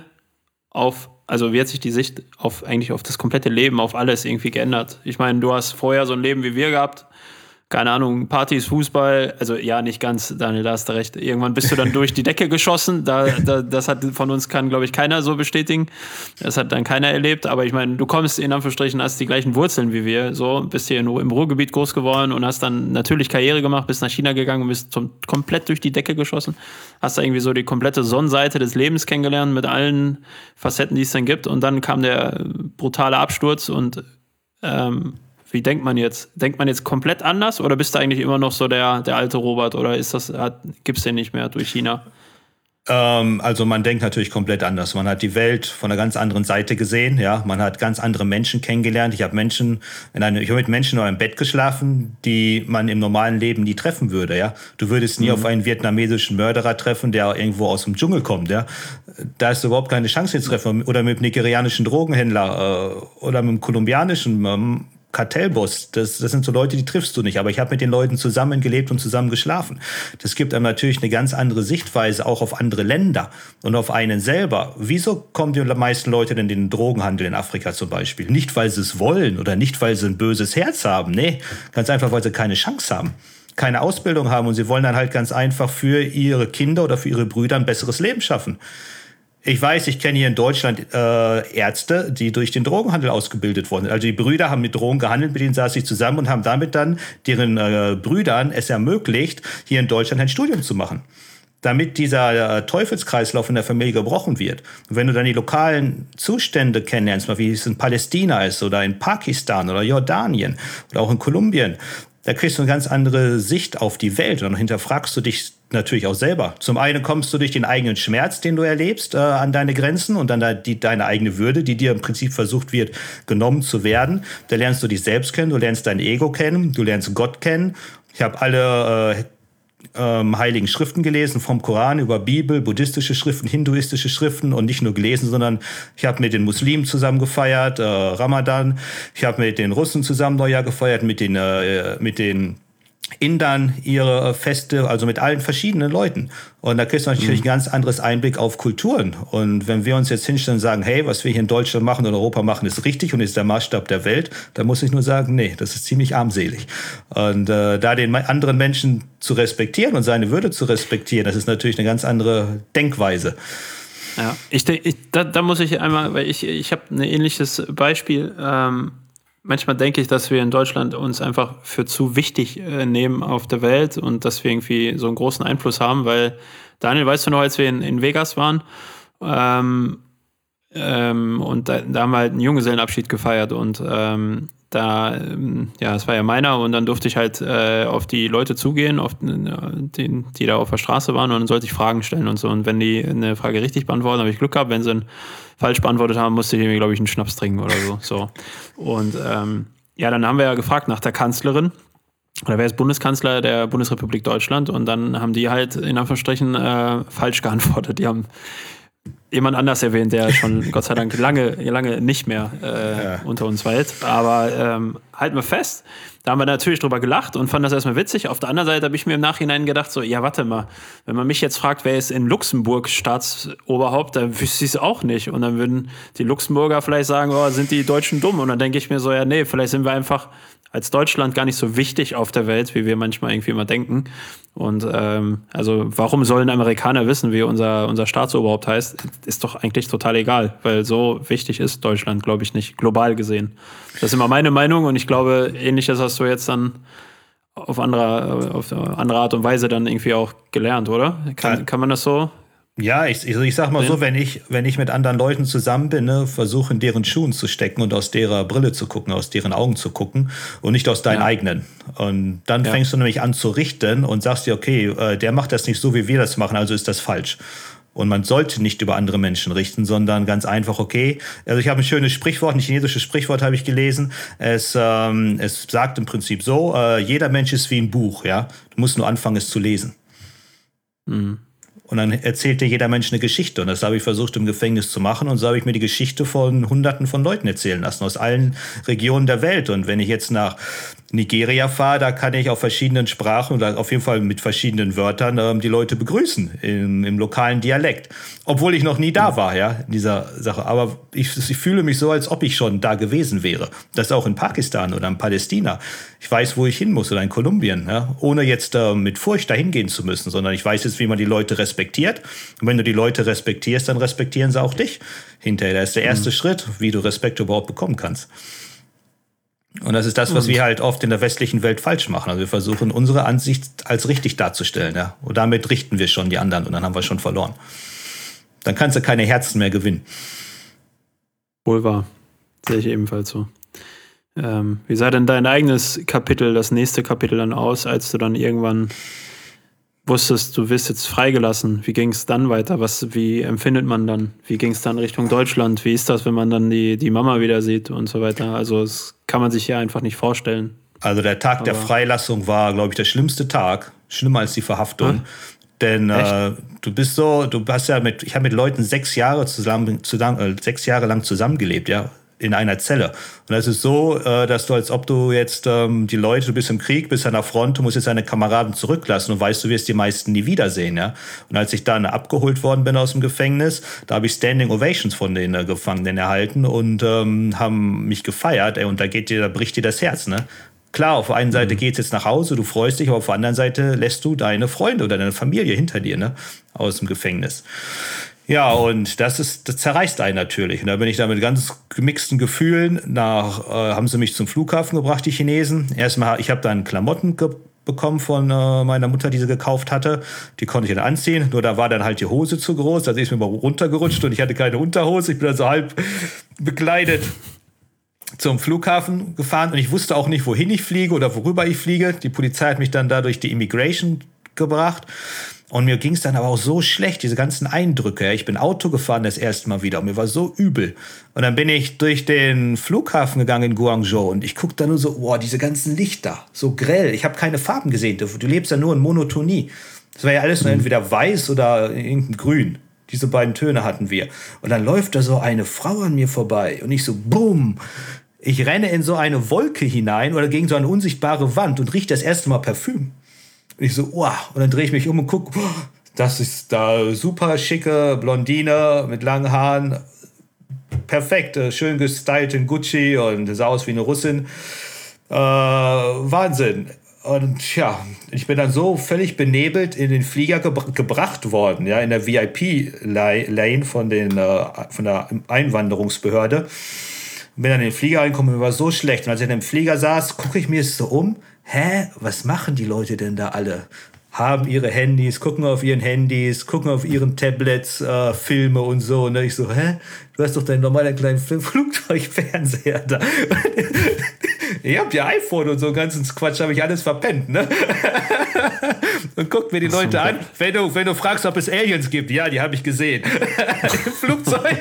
wie hat sich die Sicht eigentlich auf das komplette Leben, auf alles irgendwie geändert? Ich meine, du hast vorher so ein Leben wie wir gehabt. Keine Ahnung, Partys, Fußball, also ja, nicht ganz, Daniel, da hast du recht. Irgendwann bist du dann durch die Decke geschossen. Das hat von uns glaube ich, keiner so bestätigen. Das hat dann keiner erlebt. Aber ich meine, du kommst in Anführungsstrichen, hast die gleichen Wurzeln wie wir, so, bist hier im Ruhrgebiet groß geworden und hast dann natürlich Karriere gemacht, bist nach China gegangen und bist komplett durch die Decke geschossen. Hast da irgendwie so die komplette Sonnenseite des Lebens kennengelernt mit allen Facetten, die es dann gibt. Und dann kam der brutale Absturz und wie denkt man jetzt? Denkt man jetzt komplett anders oder bist du eigentlich immer noch so der alte Robert oder gibt es den nicht mehr durch China? Also man denkt natürlich komplett anders. Man hat die Welt von einer ganz anderen Seite gesehen. Ja, man hat ganz andere Menschen kennengelernt. Ich habe mit Menschen in einem Bett geschlafen, die man im normalen Leben nie treffen würde. Ja, du würdest nie auf einen vietnamesischen Mörderer treffen, der irgendwo aus dem Dschungel kommt. Ja, da ist überhaupt keine Chance zu treffen. Oder mit einem nigerianischen Drogenhändler oder mit einem kolumbianischen Kartellboss, das sind so Leute, die triffst du nicht. Aber ich habe mit den Leuten zusammen gelebt und zusammen geschlafen. Das gibt einem natürlich eine ganz andere Sichtweise auch auf andere Länder und auf einen selber. Wieso kommen die meisten Leute denn in den Drogenhandel in Afrika zum Beispiel? Nicht, weil sie es wollen oder nicht, weil sie ein böses Herz haben. Nee, ganz einfach, weil sie keine Chance haben, keine Ausbildung haben und sie wollen dann halt ganz einfach für ihre Kinder oder für ihre Brüder ein besseres Leben schaffen. Ich weiß, ich kenne hier in Deutschland Ärzte, die durch den Drogenhandel ausgebildet wurden. Also die Brüder haben mit Drogen gehandelt, mit denen saß ich zusammen und haben damit dann deren Brüdern es ermöglicht, hier in Deutschland ein Studium zu machen. Damit dieser Teufelskreislauf in der Familie gebrochen wird. Und wenn du dann die lokalen Zustände kennenlernst, wie es in Palästina ist oder in Pakistan oder Jordanien oder auch in Kolumbien, da kriegst du eine ganz andere Sicht auf die Welt und dann hinterfragst du dich natürlich auch selber. Zum einen kommst du durch den eigenen Schmerz, den du erlebst, an deine Grenzen und dann deine eigene Würde, die dir im Prinzip versucht wird, genommen zu werden. Da lernst du dich selbst kennen, du lernst dein Ego kennen, du lernst Gott kennen. Ich habe alle heiligen Schriften gelesen, vom Koran über Bibel, buddhistische Schriften, hinduistische Schriften und nicht nur gelesen, sondern ich habe mit den Muslimen zusammen gefeiert, Ramadan, ich habe mit den Russen zusammen Neujahr gefeiert, mit den Indern ihre Feste, also mit allen verschiedenen Leuten. Und da kriegst du natürlich ein ganz anderes Einblick auf Kulturen. Und wenn wir uns jetzt hinstellen und sagen, hey, was wir hier in Deutschland machen und Europa machen, ist richtig und ist der Maßstab der Welt, dann muss ich nur sagen, nee, das ist ziemlich armselig. Und da den anderen Menschen zu respektieren und seine Würde zu respektieren, das ist natürlich eine ganz andere Denkweise. Ja, da muss ich einmal, weil ich habe ein ähnliches Beispiel. Manchmal denke ich, dass wir in Deutschland uns einfach für zu wichtig nehmen auf der Welt und dass wir irgendwie so einen großen Einfluss haben, weil, Daniel, weißt du noch, als wir in Vegas waren und da haben wir halt einen Junggesellenabschied gefeiert und es war ja meiner und dann durfte ich halt auf die Leute zugehen, auf die da auf der Straße waren und dann sollte ich Fragen stellen und so. Und wenn die eine Frage richtig beantworten, habe ich Glück gehabt. Wenn sie ihn falsch beantwortet haben, musste ich mir, glaube ich, einen Schnaps trinken oder so. Und dann haben wir ja gefragt nach der Kanzlerin. Oder wer ist Bundeskanzler der Bundesrepublik Deutschland? Und dann haben die halt in Anführungsstrichen falsch geantwortet. Die haben jemand anders erwähnt, der schon Gott sei Dank lange nicht mehr unter uns weilt. Aber halten wir fest, da haben wir natürlich drüber gelacht und fanden das erstmal witzig. Auf der anderen Seite habe ich mir im Nachhinein gedacht, so, ja, warte mal, wenn man mich jetzt fragt, wer ist in Luxemburg Staatsoberhaupt, dann wüsste ich es auch nicht. Und dann würden die Luxemburger vielleicht sagen, oh, sind die Deutschen dumm? Und dann denke ich mir so, ja, nee, vielleicht sind wir einfach als Deutschland gar nicht so wichtig auf der Welt, wie wir manchmal irgendwie immer denken. Und also warum sollen Amerikaner wissen, wie unser Staatsoberhaupt heißt? Ist doch eigentlich total egal, weil so wichtig ist Deutschland, glaube ich, nicht, global gesehen. Das ist immer meine Meinung und ich glaube, Ähnliches hast du jetzt dann auf andere Art und Weise dann irgendwie auch gelernt, oder? Kann man das so? Ja, ich sag mal so, wenn ich mit anderen Leuten zusammen bin, ne, versuche in deren Schuhen zu stecken und aus deren Brille zu gucken, aus deren Augen zu gucken und nicht aus deinen eigenen. Und dann fängst du nämlich an zu richten und sagst dir, okay, der macht das nicht so, wie wir das machen, also ist das falsch. Und man sollte nicht über andere Menschen richten, sondern ganz einfach, okay. Also ich habe ein schönes Sprichwort, ein chinesisches Sprichwort habe ich gelesen. Es sagt im Prinzip so, jeder Mensch ist wie ein Buch, ja. Du musst nur anfangen, es zu lesen. Mhm. Und dann erzählt dir jeder Mensch eine Geschichte. Und das habe ich versucht im Gefängnis zu machen. Und so habe ich mir die Geschichte von Hunderten von Leuten erzählen lassen, aus allen Regionen der Welt. Und wenn ich jetzt nach Nigeria fahre, da kann ich auf verschiedenen Sprachen oder auf jeden Fall mit verschiedenen Wörtern die Leute begrüßen im lokalen Dialekt. Obwohl ich noch nie da war, ja, in dieser Sache. Aber ich fühle mich so, als ob ich schon da gewesen wäre. Das auch in Pakistan oder in Palästina. Ich weiß, wo ich hin muss oder in Kolumbien, ja, ohne jetzt mit Furcht dahin gehen zu müssen, sondern ich weiß jetzt, wie man die Leute respektiert. Und wenn du die Leute respektierst, dann respektieren sie auch dich hinterher. Das ist der erste Schritt, wie du Respekt überhaupt bekommen kannst. Und das ist das, was wir halt oft in der westlichen Welt falsch machen. Also wir versuchen, unsere Ansicht als richtig darzustellen. Ja? Und damit richten wir schon die anderen und dann haben wir schon verloren. Dann kannst du keine Herzen mehr gewinnen. Wohl wahr. Sehe ich ebenfalls so. Wie sah denn dein eigenes Kapitel, das nächste Kapitel dann aus, als du dann irgendwann wusstest, du wirst jetzt freigelassen? Wie ging es dann weiter? Wie empfindet man dann? Wie ging es dann Richtung Deutschland? Wie ist das, wenn man dann die Mama wieder sieht und so weiter? Also das kann man sich hier einfach nicht vorstellen. Also der Tag der Freilassung war, glaube ich, der schlimmste Tag. Schlimmer als die Verhaftung. Denn ich habe mit Leuten 6 Jahre lang zusammengelebt, ja, in einer Zelle. Und das ist so, dass du, als ob du jetzt die Leute, du bist im Krieg, bist an der Front, du musst jetzt deine Kameraden zurücklassen und weißt, du wirst die meisten nie wiedersehen, ja. Und als ich dann abgeholt worden bin aus dem Gefängnis, da habe ich Standing Ovations von den Gefangenen erhalten und haben mich gefeiert, und da bricht dir das Herz, ne. Klar, auf der einen Seite geht's jetzt nach Hause, du freust dich, aber auf der anderen Seite lässt du deine Freunde oder deine Familie hinter dir, ne, aus dem Gefängnis. Ja, und das zerreißt einen natürlich. Und da bin ich da mit ganz gemixten Gefühlen haben sie mich zum Flughafen gebracht, die Chinesen. Erstmal, ich habe dann Klamotten bekommen von meiner Mutter, die sie gekauft hatte. Die konnte ich dann anziehen. Nur da war dann halt die Hose zu groß. Also ist mir mal runtergerutscht und ich hatte keine Unterhose. Ich bin dann so halb bekleidet zum Flughafen gefahren. Und ich wusste auch nicht, wohin ich fliege oder worüber ich fliege. Die Polizei hat mich dann da durch die Immigration gebracht. Und mir ging es dann aber auch so schlecht, diese ganzen Eindrücke. Ich bin Auto gefahren das erste Mal wieder und mir war so übel. Und dann bin ich durch den Flughafen gegangen in Guangzhou und ich guckte da nur so, oh, diese ganzen Lichter, so grell. Ich habe keine Farben gesehen. Du lebst ja nur in Monotonie. Das war ja alles nur entweder weiß oder irgendein Grün. Diese beiden Töne hatten wir. Und dann läuft da so eine Frau an mir vorbei und ich so, bumm. Ich renne in so eine Wolke hinein oder gegen so eine unsichtbare Wand und rieche das erste Mal Parfüm. Und ich so, wow. Und dann drehe ich mich um und gucke, das ist da super schicke Blondine mit langen Haaren. Perfekt, schön gestylt in Gucci und sah aus wie eine Russin. Wahnsinn. Und ja, ich bin dann so völlig benebelt in den Flieger gebracht worden, ja, in der VIP-Lane von der Einwanderungsbehörde. Bin dann in den Flieger reingekommen und mir war so schlecht. Und als ich in dem Flieger saß, gucke ich mir so um. Was machen die Leute denn da alle? haben ihre Handys, gucken auf ihren Handys, gucken auf ihren Tablets, Filme und so. Und ich so, hä? Du hast doch deinen normalen kleinen Flugzeugfernseher da. Ich hab ja iPhone und so einen ganzen Quatsch, habe ich alles verpennt, ne? Und guckt mir die Leute an. Wenn du fragst, ob es Aliens gibt, ja, die habe ich gesehen. Im Flugzeug.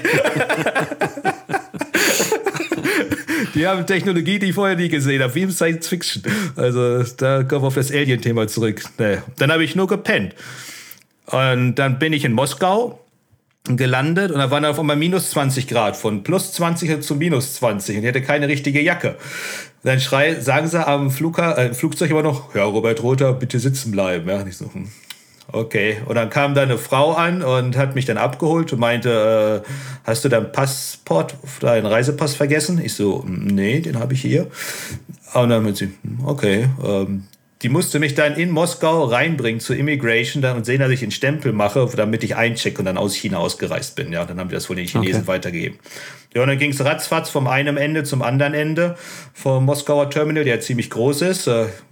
Die haben Technologie, die ich vorher nie gesehen habe, wie im Science Fiction. Also da kommen wir auf das Alien-Thema zurück. Nee. Dann habe ich nur gepennt. Und dann bin ich in Moskau gelandet und da waren dann auf einmal minus 20 Grad, von plus 20 zu minus 20 und ich hatte keine richtige Jacke. Dann sagen sie am Flugzeug immer noch, ja, Robert Rother, bitte sitzen bleiben. Ja, und ich so, okay. Und dann kam da eine Frau an und hat mich dann abgeholt und meinte, hast du dein Passport, deinen Reisepass vergessen? Ich so, nee, den habe ich hier. Und dann meinte sie, okay. Die musste mich dann in Moskau reinbringen zur Immigration dann und sehen, dass ich einen Stempel mache, damit ich einchecke und dann aus China ausgereist bin. Ja, dann haben die das wohl den Chinesen weitergegeben. Ja, und dann ging es ratzfatz vom einen Ende zum anderen Ende vom Moskauer Terminal, der ziemlich groß ist,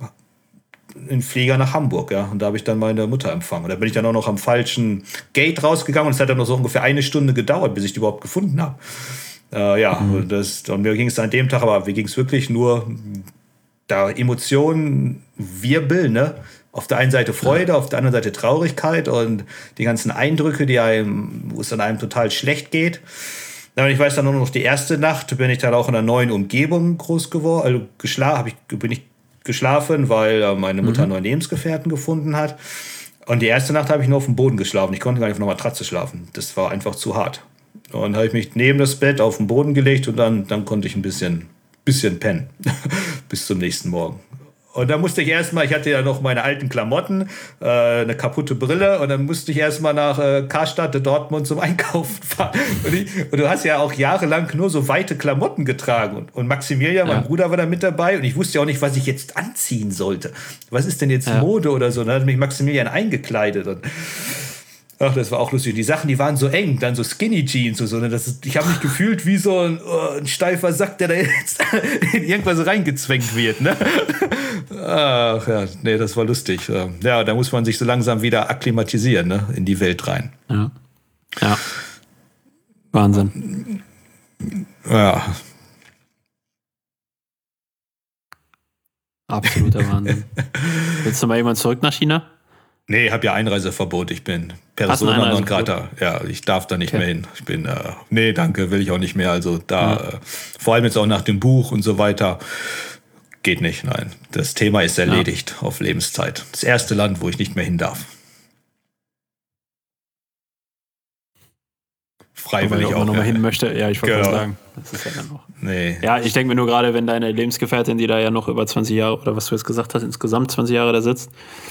in Flieger nach Hamburg. Ja, und da habe ich dann meine Mutter empfangen. Und da bin ich dann auch noch am falschen Gate rausgegangen und es hat dann noch so ungefähr eine Stunde gedauert, bis ich die überhaupt gefunden habe. Und mir ging es an dem Tag, aber mir ging es wirklich nur da Emotionen wirbeln, ne? Auf der einen Seite Freude, auf der anderen Seite Traurigkeit und die ganzen Eindrücke, wo es dann einem total schlecht geht. Und ich weiß dann nur noch, die erste Nacht bin ich dann auch in einer neuen Umgebung groß geworden, bin ich geschlafen, weil meine Mutter einen neuen Lebensgefährten gefunden hat. Und die erste Nacht habe ich nur auf dem Boden geschlafen. Ich konnte gar nicht auf einer Matratze schlafen. Das war einfach zu hart. Und dann habe ich mich neben das Bett auf den Boden gelegt und dann konnte ich ein bisschen pennen. Bis zum nächsten Morgen. Und dann musste ich erstmal, ich hatte ja noch meine alten Klamotten, eine kaputte Brille und dann musste ich erstmal nach Karstadt, Dortmund zum Einkaufen fahren. Und du hast ja auch jahrelang nur so weite Klamotten getragen. Und Maximilian, mein Bruder, war da mit dabei und ich wusste ja auch nicht, was ich jetzt anziehen sollte. Was ist denn jetzt Mode oder so? Und dann hat mich Maximilian eingekleidet und ach, das war auch lustig. Die Sachen, die waren so eng, dann so Skinny Jeans und so. Ne? Ich habe mich gefühlt wie so ein steifer Sack, der da jetzt in irgendwas reingezwängt wird. Ne? Ach ja, nee, das war lustig. Ja, da muss man sich so langsam wieder akklimatisieren, ne? In die Welt rein. Ja. Wahnsinn. Ja. Absoluter Wahnsinn. Willst du mal jemand zurück nach China? Nee, ich habe ja Einreiseverbot. Ich bin Persona non grata. Ja, ich darf da nicht mehr hin. Ich bin, nee, danke, will ich auch nicht mehr. Also da, vor allem jetzt auch nach dem Buch und so weiter, geht nicht, nein. Das Thema ist erledigt auf Lebenszeit. Das erste Land, wo ich nicht mehr hin darf. Freiwillig auch. Wenn man nochmal hin möchte, ja, ich wollte sagen. Das ist ja dann auch. Nee. Ja, ich denke mir nur gerade, wenn deine Lebensgefährtin, die da ja noch über 20 Jahre, oder was du jetzt gesagt hast, insgesamt 20 Jahre da sitzt,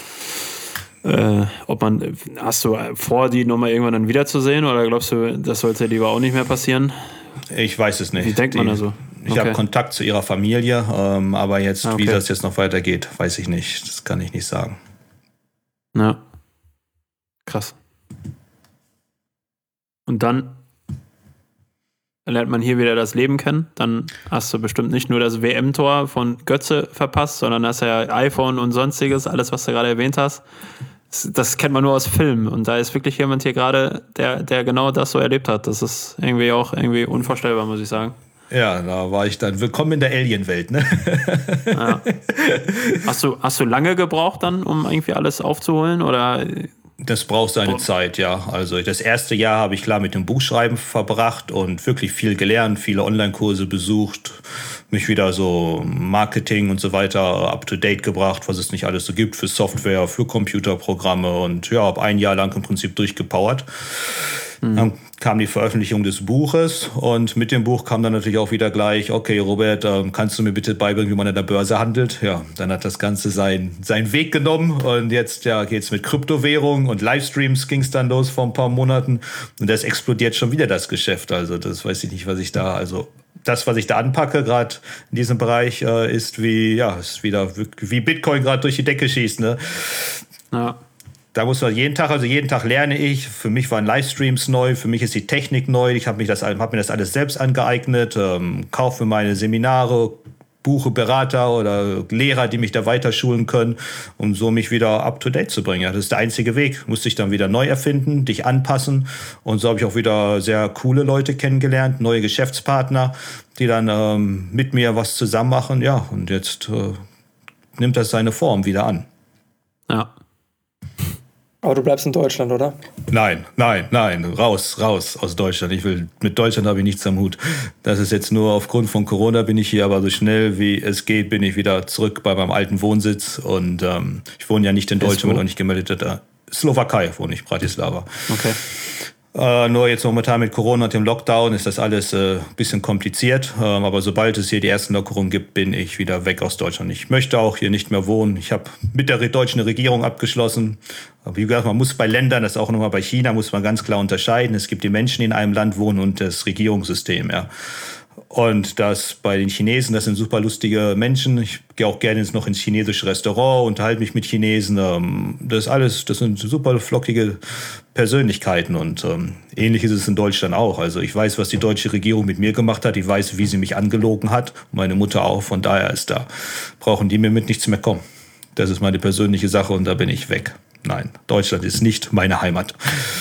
hast du vor, die nochmal irgendwann dann wiederzusehen oder glaubst du, das sollte lieber auch nicht mehr passieren? Ich weiß es nicht. Wie denkt man also? Ich habe Kontakt zu ihrer Familie, aber jetzt, wie das jetzt noch weitergeht, weiß ich nicht. Das kann ich nicht sagen. Ja. Krass. Und dann lernt man hier wieder das Leben kennen. Dann hast du bestimmt nicht nur das WM-Tor von Götze verpasst, sondern hast ja iPhone und sonstiges, alles, was du gerade erwähnt hast. Das kennt man nur aus Filmen. Und da ist wirklich jemand hier gerade, der genau das so erlebt hat. Das ist irgendwie auch unvorstellbar, muss ich sagen. Ja, da war ich dann willkommen in der Alien-Welt, ne? Ja. Hast du lange gebraucht dann, um irgendwie alles aufzuholen? Oder? Das braucht seine Zeit, ja. Also das erste Jahr habe ich klar mit dem Buchschreiben verbracht und wirklich viel gelernt, viele Online-Kurse besucht, mich wieder so Marketing und so weiter up-to-date gebracht, was es nicht alles so gibt für Software, für Computerprogramme und ja, habe ein Jahr lang im Prinzip durchgepowert. Dann kam die Veröffentlichung des Buches und mit dem Buch kam dann natürlich auch wieder gleich, okay, Robert, kannst du mir bitte beibringen, wie man an der Börse handelt? Ja, dann hat das Ganze seinen Weg genommen und jetzt geht's mit Kryptowährungen und Livestreams ging es dann los vor ein paar Monaten und das explodiert schon wieder das Geschäft. Also das weiß ich nicht, was ich da anpacke, gerade in diesem Bereich, ist wieder wie Bitcoin gerade durch die Decke schießt, ne? Ja. Da muss man jeden Tag lerne ich. Für mich waren Livestreams neu, für mich ist die Technik neu. Ich habe mir das alles selbst angeeignet, kaufe meine Seminare, buche Berater oder Lehrer, die mich da weiterschulen können, um so mich wieder up-to-date zu bringen. Ja, das ist der einzige Weg. Musste ich dann wieder neu erfinden, dich anpassen. Und so habe ich auch wieder sehr coole Leute kennengelernt, neue Geschäftspartner, die dann mit mir was zusammen machen. Ja, und jetzt nimmt das seine Form wieder an. Ja. Aber du bleibst in Deutschland, oder? Nein, raus aus Deutschland. Mit Deutschland habe ich nichts am Hut. Das ist jetzt nur aufgrund von Corona bin ich hier, aber so schnell wie es geht, bin ich wieder zurück bei meinem alten Wohnsitz. Und ich wohne ja nicht in Deutschland, bin auch nicht gemeldet. Slowakei wohne ich, Bratislava. Okay. Nur jetzt momentan mit Corona und dem Lockdown ist das alles ein bisschen kompliziert. Aber sobald es hier die ersten Lockerungen gibt, bin ich wieder weg aus Deutschland. Ich möchte auch hier nicht mehr wohnen. Ich habe mit der deutschen Regierung abgeschlossen. Wie gesagt, man muss bei Ländern, das auch nochmal bei China, muss man ganz klar unterscheiden. Es gibt die Menschen, die in einem Land wohnen und das Regierungssystem. Ja. Und das bei den Chinesen, das sind super lustige Menschen. Ich gehe auch gerne noch ins chinesische Restaurant, unterhalte mich mit Chinesen. Das sind super flockige Persönlichkeiten. Und ähnlich ist es in Deutschland auch. Also ich weiß, was die deutsche Regierung mit mir gemacht hat. Ich weiß, wie sie mich angelogen hat. Meine Mutter auch. Von daher brauchen die mir mit nichts mehr kommen. Das ist meine persönliche Sache und da bin ich weg. Nein, Deutschland ist nicht meine Heimat.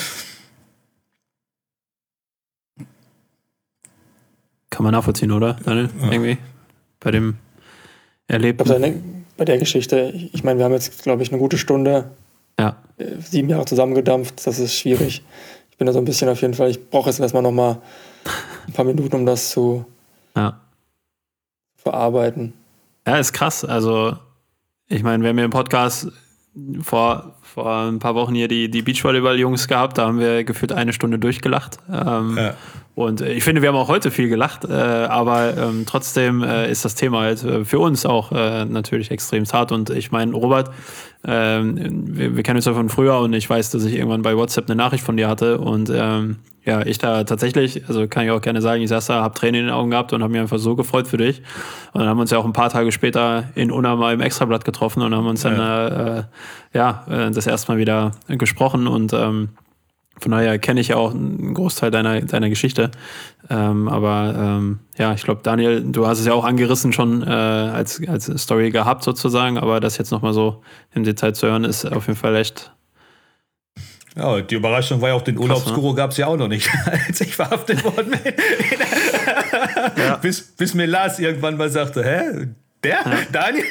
Kann man nachvollziehen, oder, Daniel? Ja. Irgendwie bei dem Erlebten. Bei der Geschichte, ich meine, wir haben jetzt, glaube ich, eine gute Stunde, 7 Jahre zusammengedampft, das ist schwierig. Ich bin da so ein bisschen auf jeden Fall, ich brauche jetzt erstmal noch mal ein paar Minuten, um das zu verarbeiten. Ja, ist krass. Also, ich meine, wir haben ja im Podcast vor ein paar Wochen hier die Beachvolleyball-Jungs gehabt, da haben wir gefühlt 1 Stunde durchgelacht. Und ich finde, wir haben auch heute viel gelacht, aber trotzdem ist das Thema halt für uns auch natürlich extrem hart. Und ich meine, Robert, wir kennen uns ja von früher und ich weiß, dass ich irgendwann bei WhatsApp eine Nachricht von dir hatte und ich da tatsächlich, also kann ich auch gerne sagen, ich saß da, habe Tränen in den Augen gehabt und habe mich einfach so gefreut für dich. Und dann haben wir uns ja auch ein paar Tage später in Unna mal im Extrablatt getroffen und haben uns dann das erste Mal wieder gesprochen und von daher kenne ich ja auch einen Großteil deiner Geschichte. Ich glaube, Daniel, du hast es ja auch angerissen schon als Story gehabt sozusagen, aber das jetzt nochmal so im Detail zu hören, ist auf jeden Fall echt. Ja, die Überraschung war ja auch, den Urlaubsguru gab es ja auch noch nicht, als ich verhaftet worden bin. Ja. Bis mir Lars irgendwann mal sagte, hä? Der? Ja. Daniel?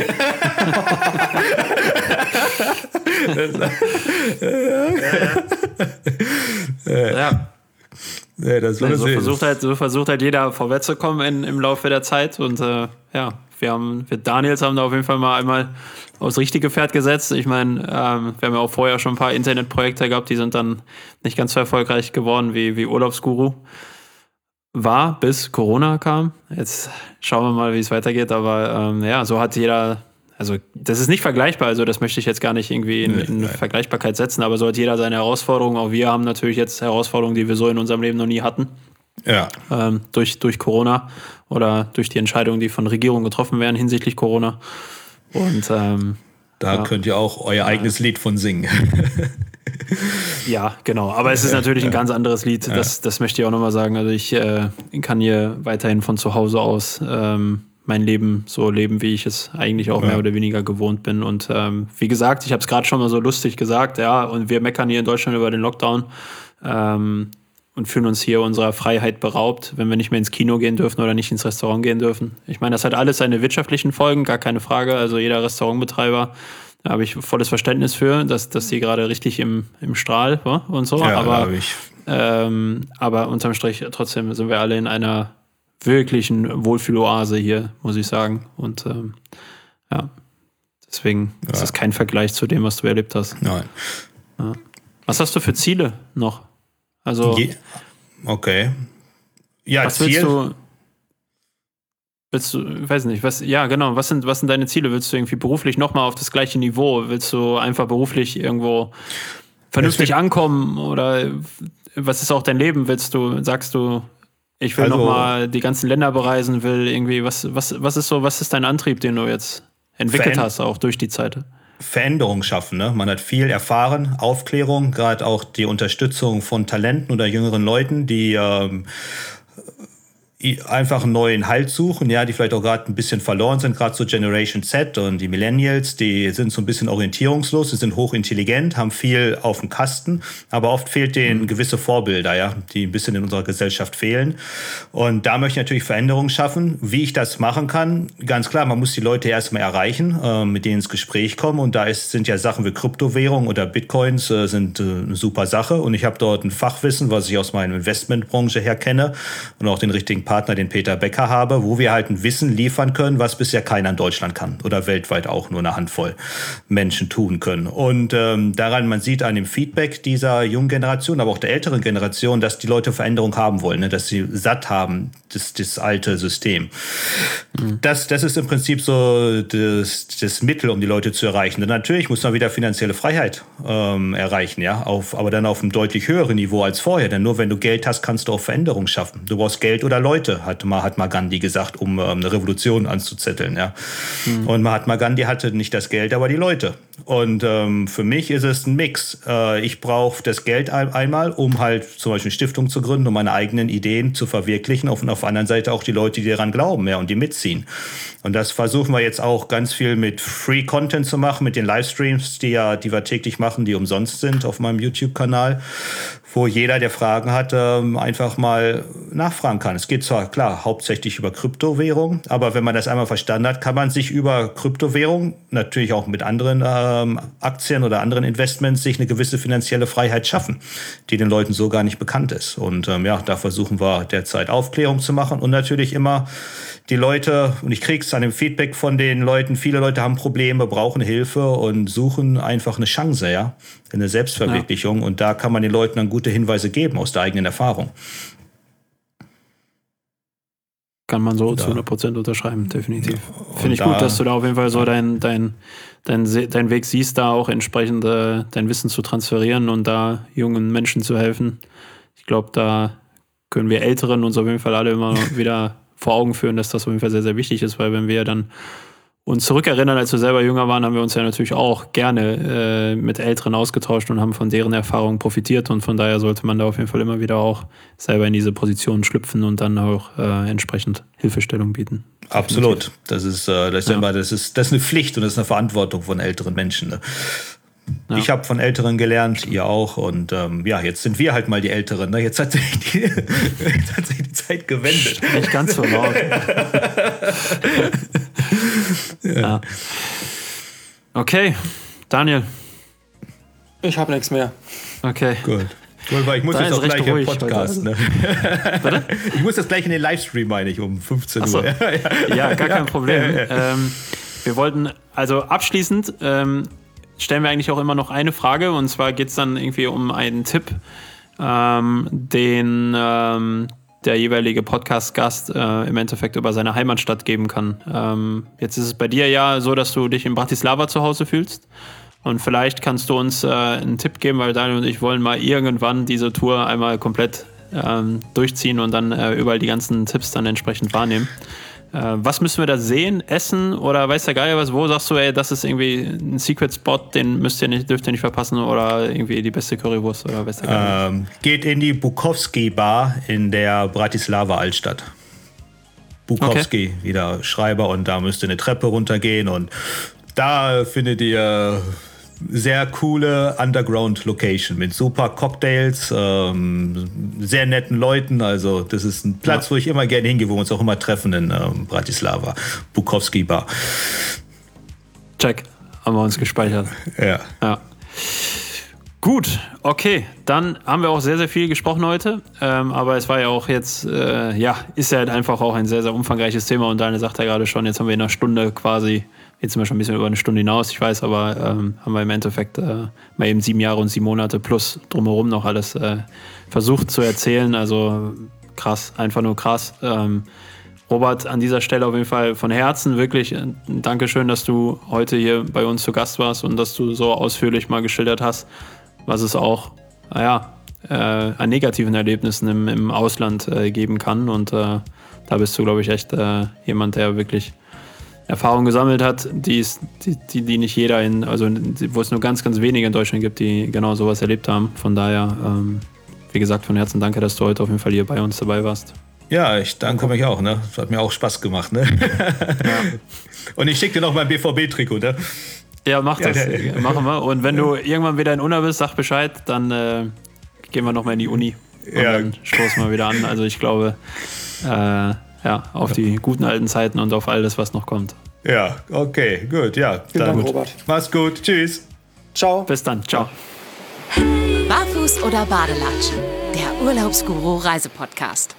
Das war so versucht halt jeder vorwärts zu kommen im Laufe der Zeit und wir Daniels haben da auf jeden Fall mal einmal aufs richtige Pferd gesetzt. Ich meine, wir haben ja auch vorher schon ein paar Internetprojekte gehabt, die sind dann nicht ganz so erfolgreich geworden wie Urlaubsguru war, bis Corona kam. Jetzt schauen wir mal, wie es weitergeht, aber so hat jeder, also das ist nicht vergleichbar, also das möchte ich jetzt gar nicht irgendwie in Vergleichbarkeit setzen, aber so hat jeder seine Herausforderungen. Auch wir haben natürlich jetzt Herausforderungen, die wir so in unserem Leben noch nie hatten. Ja. Durch Corona oder durch die Entscheidungen, die von Regierungen getroffen werden hinsichtlich Corona. Und da könnt ihr auch euer eigenes Lied von singen. Ja, genau. Aber es ist natürlich ein ganz anderes Lied. Ja. Das möchte ich auch nochmal sagen. Also ich kann hier weiterhin von zu Hause aus mein Leben so leben, wie ich es eigentlich auch mehr oder weniger gewohnt bin. Und wie gesagt, ich habe es gerade schon mal so lustig gesagt, und wir meckern hier in Deutschland über den Lockdown und fühlen uns hier unserer Freiheit beraubt, wenn wir nicht mehr ins Kino gehen dürfen oder nicht ins Restaurant gehen dürfen. Ich meine, das hat alles seine wirtschaftlichen Folgen, gar keine Frage. Also jeder Restaurantbetreiber, da habe ich volles Verständnis für, dass die gerade richtig im Strahl war und so. Ja, aber unterm Strich trotzdem sind wir alle in einer wirklichen Wohlfühloase hier, muss ich sagen. Und deswegen ist das kein Vergleich zu dem, was du erlebt hast. Nein. Ja. Was hast du für Ziele noch? Also, okay. Ja, was willst du, weiß nicht, was sind deine Ziele? Willst du irgendwie beruflich nochmal auf das gleiche Niveau? Willst du einfach beruflich irgendwo vernünftig ankommen? Oder was ist auch dein Leben? Sagst du, ich will nochmal die ganzen Länder bereisen, was ist dein Antrieb, den du jetzt entwickelt hast, auch durch die Zeit? Veränderung schaffen. Ne? Man hat viel erfahren, Aufklärung, gerade auch die Unterstützung von Talenten oder jüngeren Leuten, die einfach einen neuen Halt suchen, ja, die vielleicht auch gerade ein bisschen verloren sind, gerade so Generation Z und die Millennials, die sind so ein bisschen orientierungslos, die sind hochintelligent, haben viel auf dem Kasten, aber oft fehlt denen gewisse Vorbilder, ja, die ein bisschen in unserer Gesellschaft fehlen. Und da möchte ich natürlich Veränderungen schaffen. Wie ich das machen kann, ganz klar, man muss die Leute erstmal erreichen, mit denen ins Gespräch kommen, und da sind ja Sachen wie Kryptowährung oder Bitcoins sind eine super Sache, und ich habe dort ein Fachwissen, was ich aus meiner Investmentbranche her kenne, und auch den richtigen Partner, den Peter Becker, habe, wo wir halt ein Wissen liefern können, was bisher keiner in Deutschland kann oder weltweit auch nur eine Handvoll Menschen tun können. Und daran, man sieht an dem Feedback dieser jungen Generation, aber auch der älteren Generation, dass die Leute Veränderung haben wollen, ne? Dass sie satt haben, das alte System. Das ist im Prinzip so das Mittel, um die Leute zu erreichen. Und natürlich muss man wieder finanzielle Freiheit erreichen, ja, aber dann auf einem deutlich höheren Niveau als vorher. Denn nur wenn du Geld hast, kannst du auch Veränderungen schaffen. Du brauchst Geld oder Leute, hat Gandhi gesagt, um eine Revolution anzuzetteln. Ja. Und Mahatma Gandhi hatte nicht das Geld, aber die Leute. Und für mich ist es ein Mix. Ich brauche das Geld einmal, um halt zum Beispiel eine Stiftung zu gründen, um meine eigenen Ideen zu verwirklichen. Und auf der anderen Seite auch die Leute, die daran glauben, ja, und die mitziehen. Und das versuchen wir jetzt auch ganz viel mit Free Content zu machen, mit den Livestreams, die wir täglich machen, die umsonst sind auf meinem YouTube-Kanal, wo jeder, der Fragen hat, einfach mal nachfragen kann. Es geht zwar, klar, hauptsächlich über Kryptowährung, aber wenn man das einmal verstanden hat, kann man sich über Kryptowährung, natürlich auch mit anderen Aktien oder anderen Investments, sich eine gewisse finanzielle Freiheit schaffen, die den Leuten so gar nicht bekannt ist. Und da versuchen wir derzeit Aufklärung zu machen und natürlich immer die Leute, und ich kriege es an dem Feedback von den Leuten, viele Leute haben Probleme, brauchen Hilfe und suchen einfach eine Chance, ja, eine Selbstverwirklichung. Ja. Und da kann man den Leuten dann gute Hinweise geben aus der eigenen Erfahrung. Kann man so zu 100% unterschreiben, definitiv. Finde ich gut, dass du da auf jeden Fall so deinen Weg siehst, da auch entsprechend dein Wissen zu transferieren und da jungen Menschen zu helfen. Ich glaube, da können wir Älteren uns auf jeden Fall alle immer wieder vor Augen führen, dass das auf jeden Fall sehr, sehr wichtig ist, weil wenn wir dann uns zurückerinnern, als wir selber jünger waren, haben wir uns ja natürlich auch gerne mit Älteren ausgetauscht und haben von deren Erfahrungen profitiert, und von daher sollte man da auf jeden Fall immer wieder auch selber in diese Position schlüpfen und dann auch entsprechend Hilfestellung bieten. Absolut. Das ist eine Pflicht und das ist eine Verantwortung von älteren Menschen. Ne? Ja. Ich habe von Älteren gelernt, ihr auch. Und jetzt sind wir halt mal die Älteren. Ne? Jetzt hat sich die Zeit gewendet. Nicht ganz so laut. Ja. Okay, Daniel. Ich habe nichts mehr. Okay. Gut. Weil ich muss jetzt auch gleich im Podcast. Ne? Ich muss das gleich in den Livestream, meine ich, um 15 Uhr. Ja, gar kein Problem. Wir wollten, also abschließend stellen wir eigentlich auch immer noch eine Frage, und zwar geht es dann irgendwie um einen Tipp, den der jeweilige Podcast-Gast im Endeffekt über seine Heimatstadt geben kann. Jetzt ist es bei dir ja so, dass du dich in Bratislava zu Hause fühlst, und vielleicht kannst du uns einen Tipp geben, weil Daniel und ich wollen mal irgendwann diese Tour einmal komplett durchziehen und dann überall die ganzen Tipps dann entsprechend wahrnehmen. Was müssen wir da sehen, essen oder weiß der Geier was? Wo sagst du, ey, das ist irgendwie ein Secret-Spot, den dürft ihr nicht verpassen, oder irgendwie die beste Currywurst oder weiß der Geier was? Geht in die Bukowski Bar in der Bratislava Altstadt. Bukowski, wieder Schreiber, und da müsst ihr eine Treppe runtergehen, und da findet ihr sehr coole Underground-Location mit super Cocktails, sehr netten Leuten. Also das ist ein Platz, wo ich immer gerne hingehe, wo wir uns auch immer treffen in Bratislava. Bukowski Bar. Check, haben wir uns gespeichert. Ja. Gut, okay, dann haben wir auch sehr, sehr viel gesprochen heute, aber es war ja auch jetzt, ist ja halt einfach auch ein sehr, sehr umfangreiches Thema, und Daniel sagt ja gerade schon, jetzt haben wir in einer Stunde quasi, jetzt sind wir schon ein bisschen über eine Stunde hinaus, ich weiß, aber haben wir im Endeffekt mal eben 7 Jahre und 7 Monate plus drumherum noch alles versucht zu erzählen, also krass, einfach nur krass. Robert, an dieser Stelle auf jeden Fall von Herzen wirklich ein Dankeschön, dass du heute hier bei uns zu Gast warst und dass du so ausführlich mal geschildert hast, was es auch, an negativen Erlebnissen im Ausland geben kann. Und da bist du, glaube ich, echt jemand, der wirklich Erfahrung gesammelt hat, die nicht jeder wo es nur ganz, ganz wenige in Deutschland gibt, die genau sowas erlebt haben. Von daher, wie gesagt, von Herzen danke, dass du heute auf jeden Fall hier bei uns dabei warst. Ja, ich danke mich auch. Ne? Das hat mir auch Spaß gemacht. Ne? Und ich schicke dir noch mein BVB-Trikot. Ne? Ja, mach das. Machen wir. Und wenn du irgendwann wieder in Unna bist, sag Bescheid, dann gehen wir nochmal in die Uni. Und dann stoßen wir wieder an. Also ich glaube, auf die guten alten Zeiten und auf alles, was noch kommt. Ja, okay, gut. Ja, Vielen Dank, Robert. Mach's gut. Tschüss. Ciao. Bis dann. Ciao. Barfuß oder Badelatschen? Der Urlaubsguru Reisepodcast.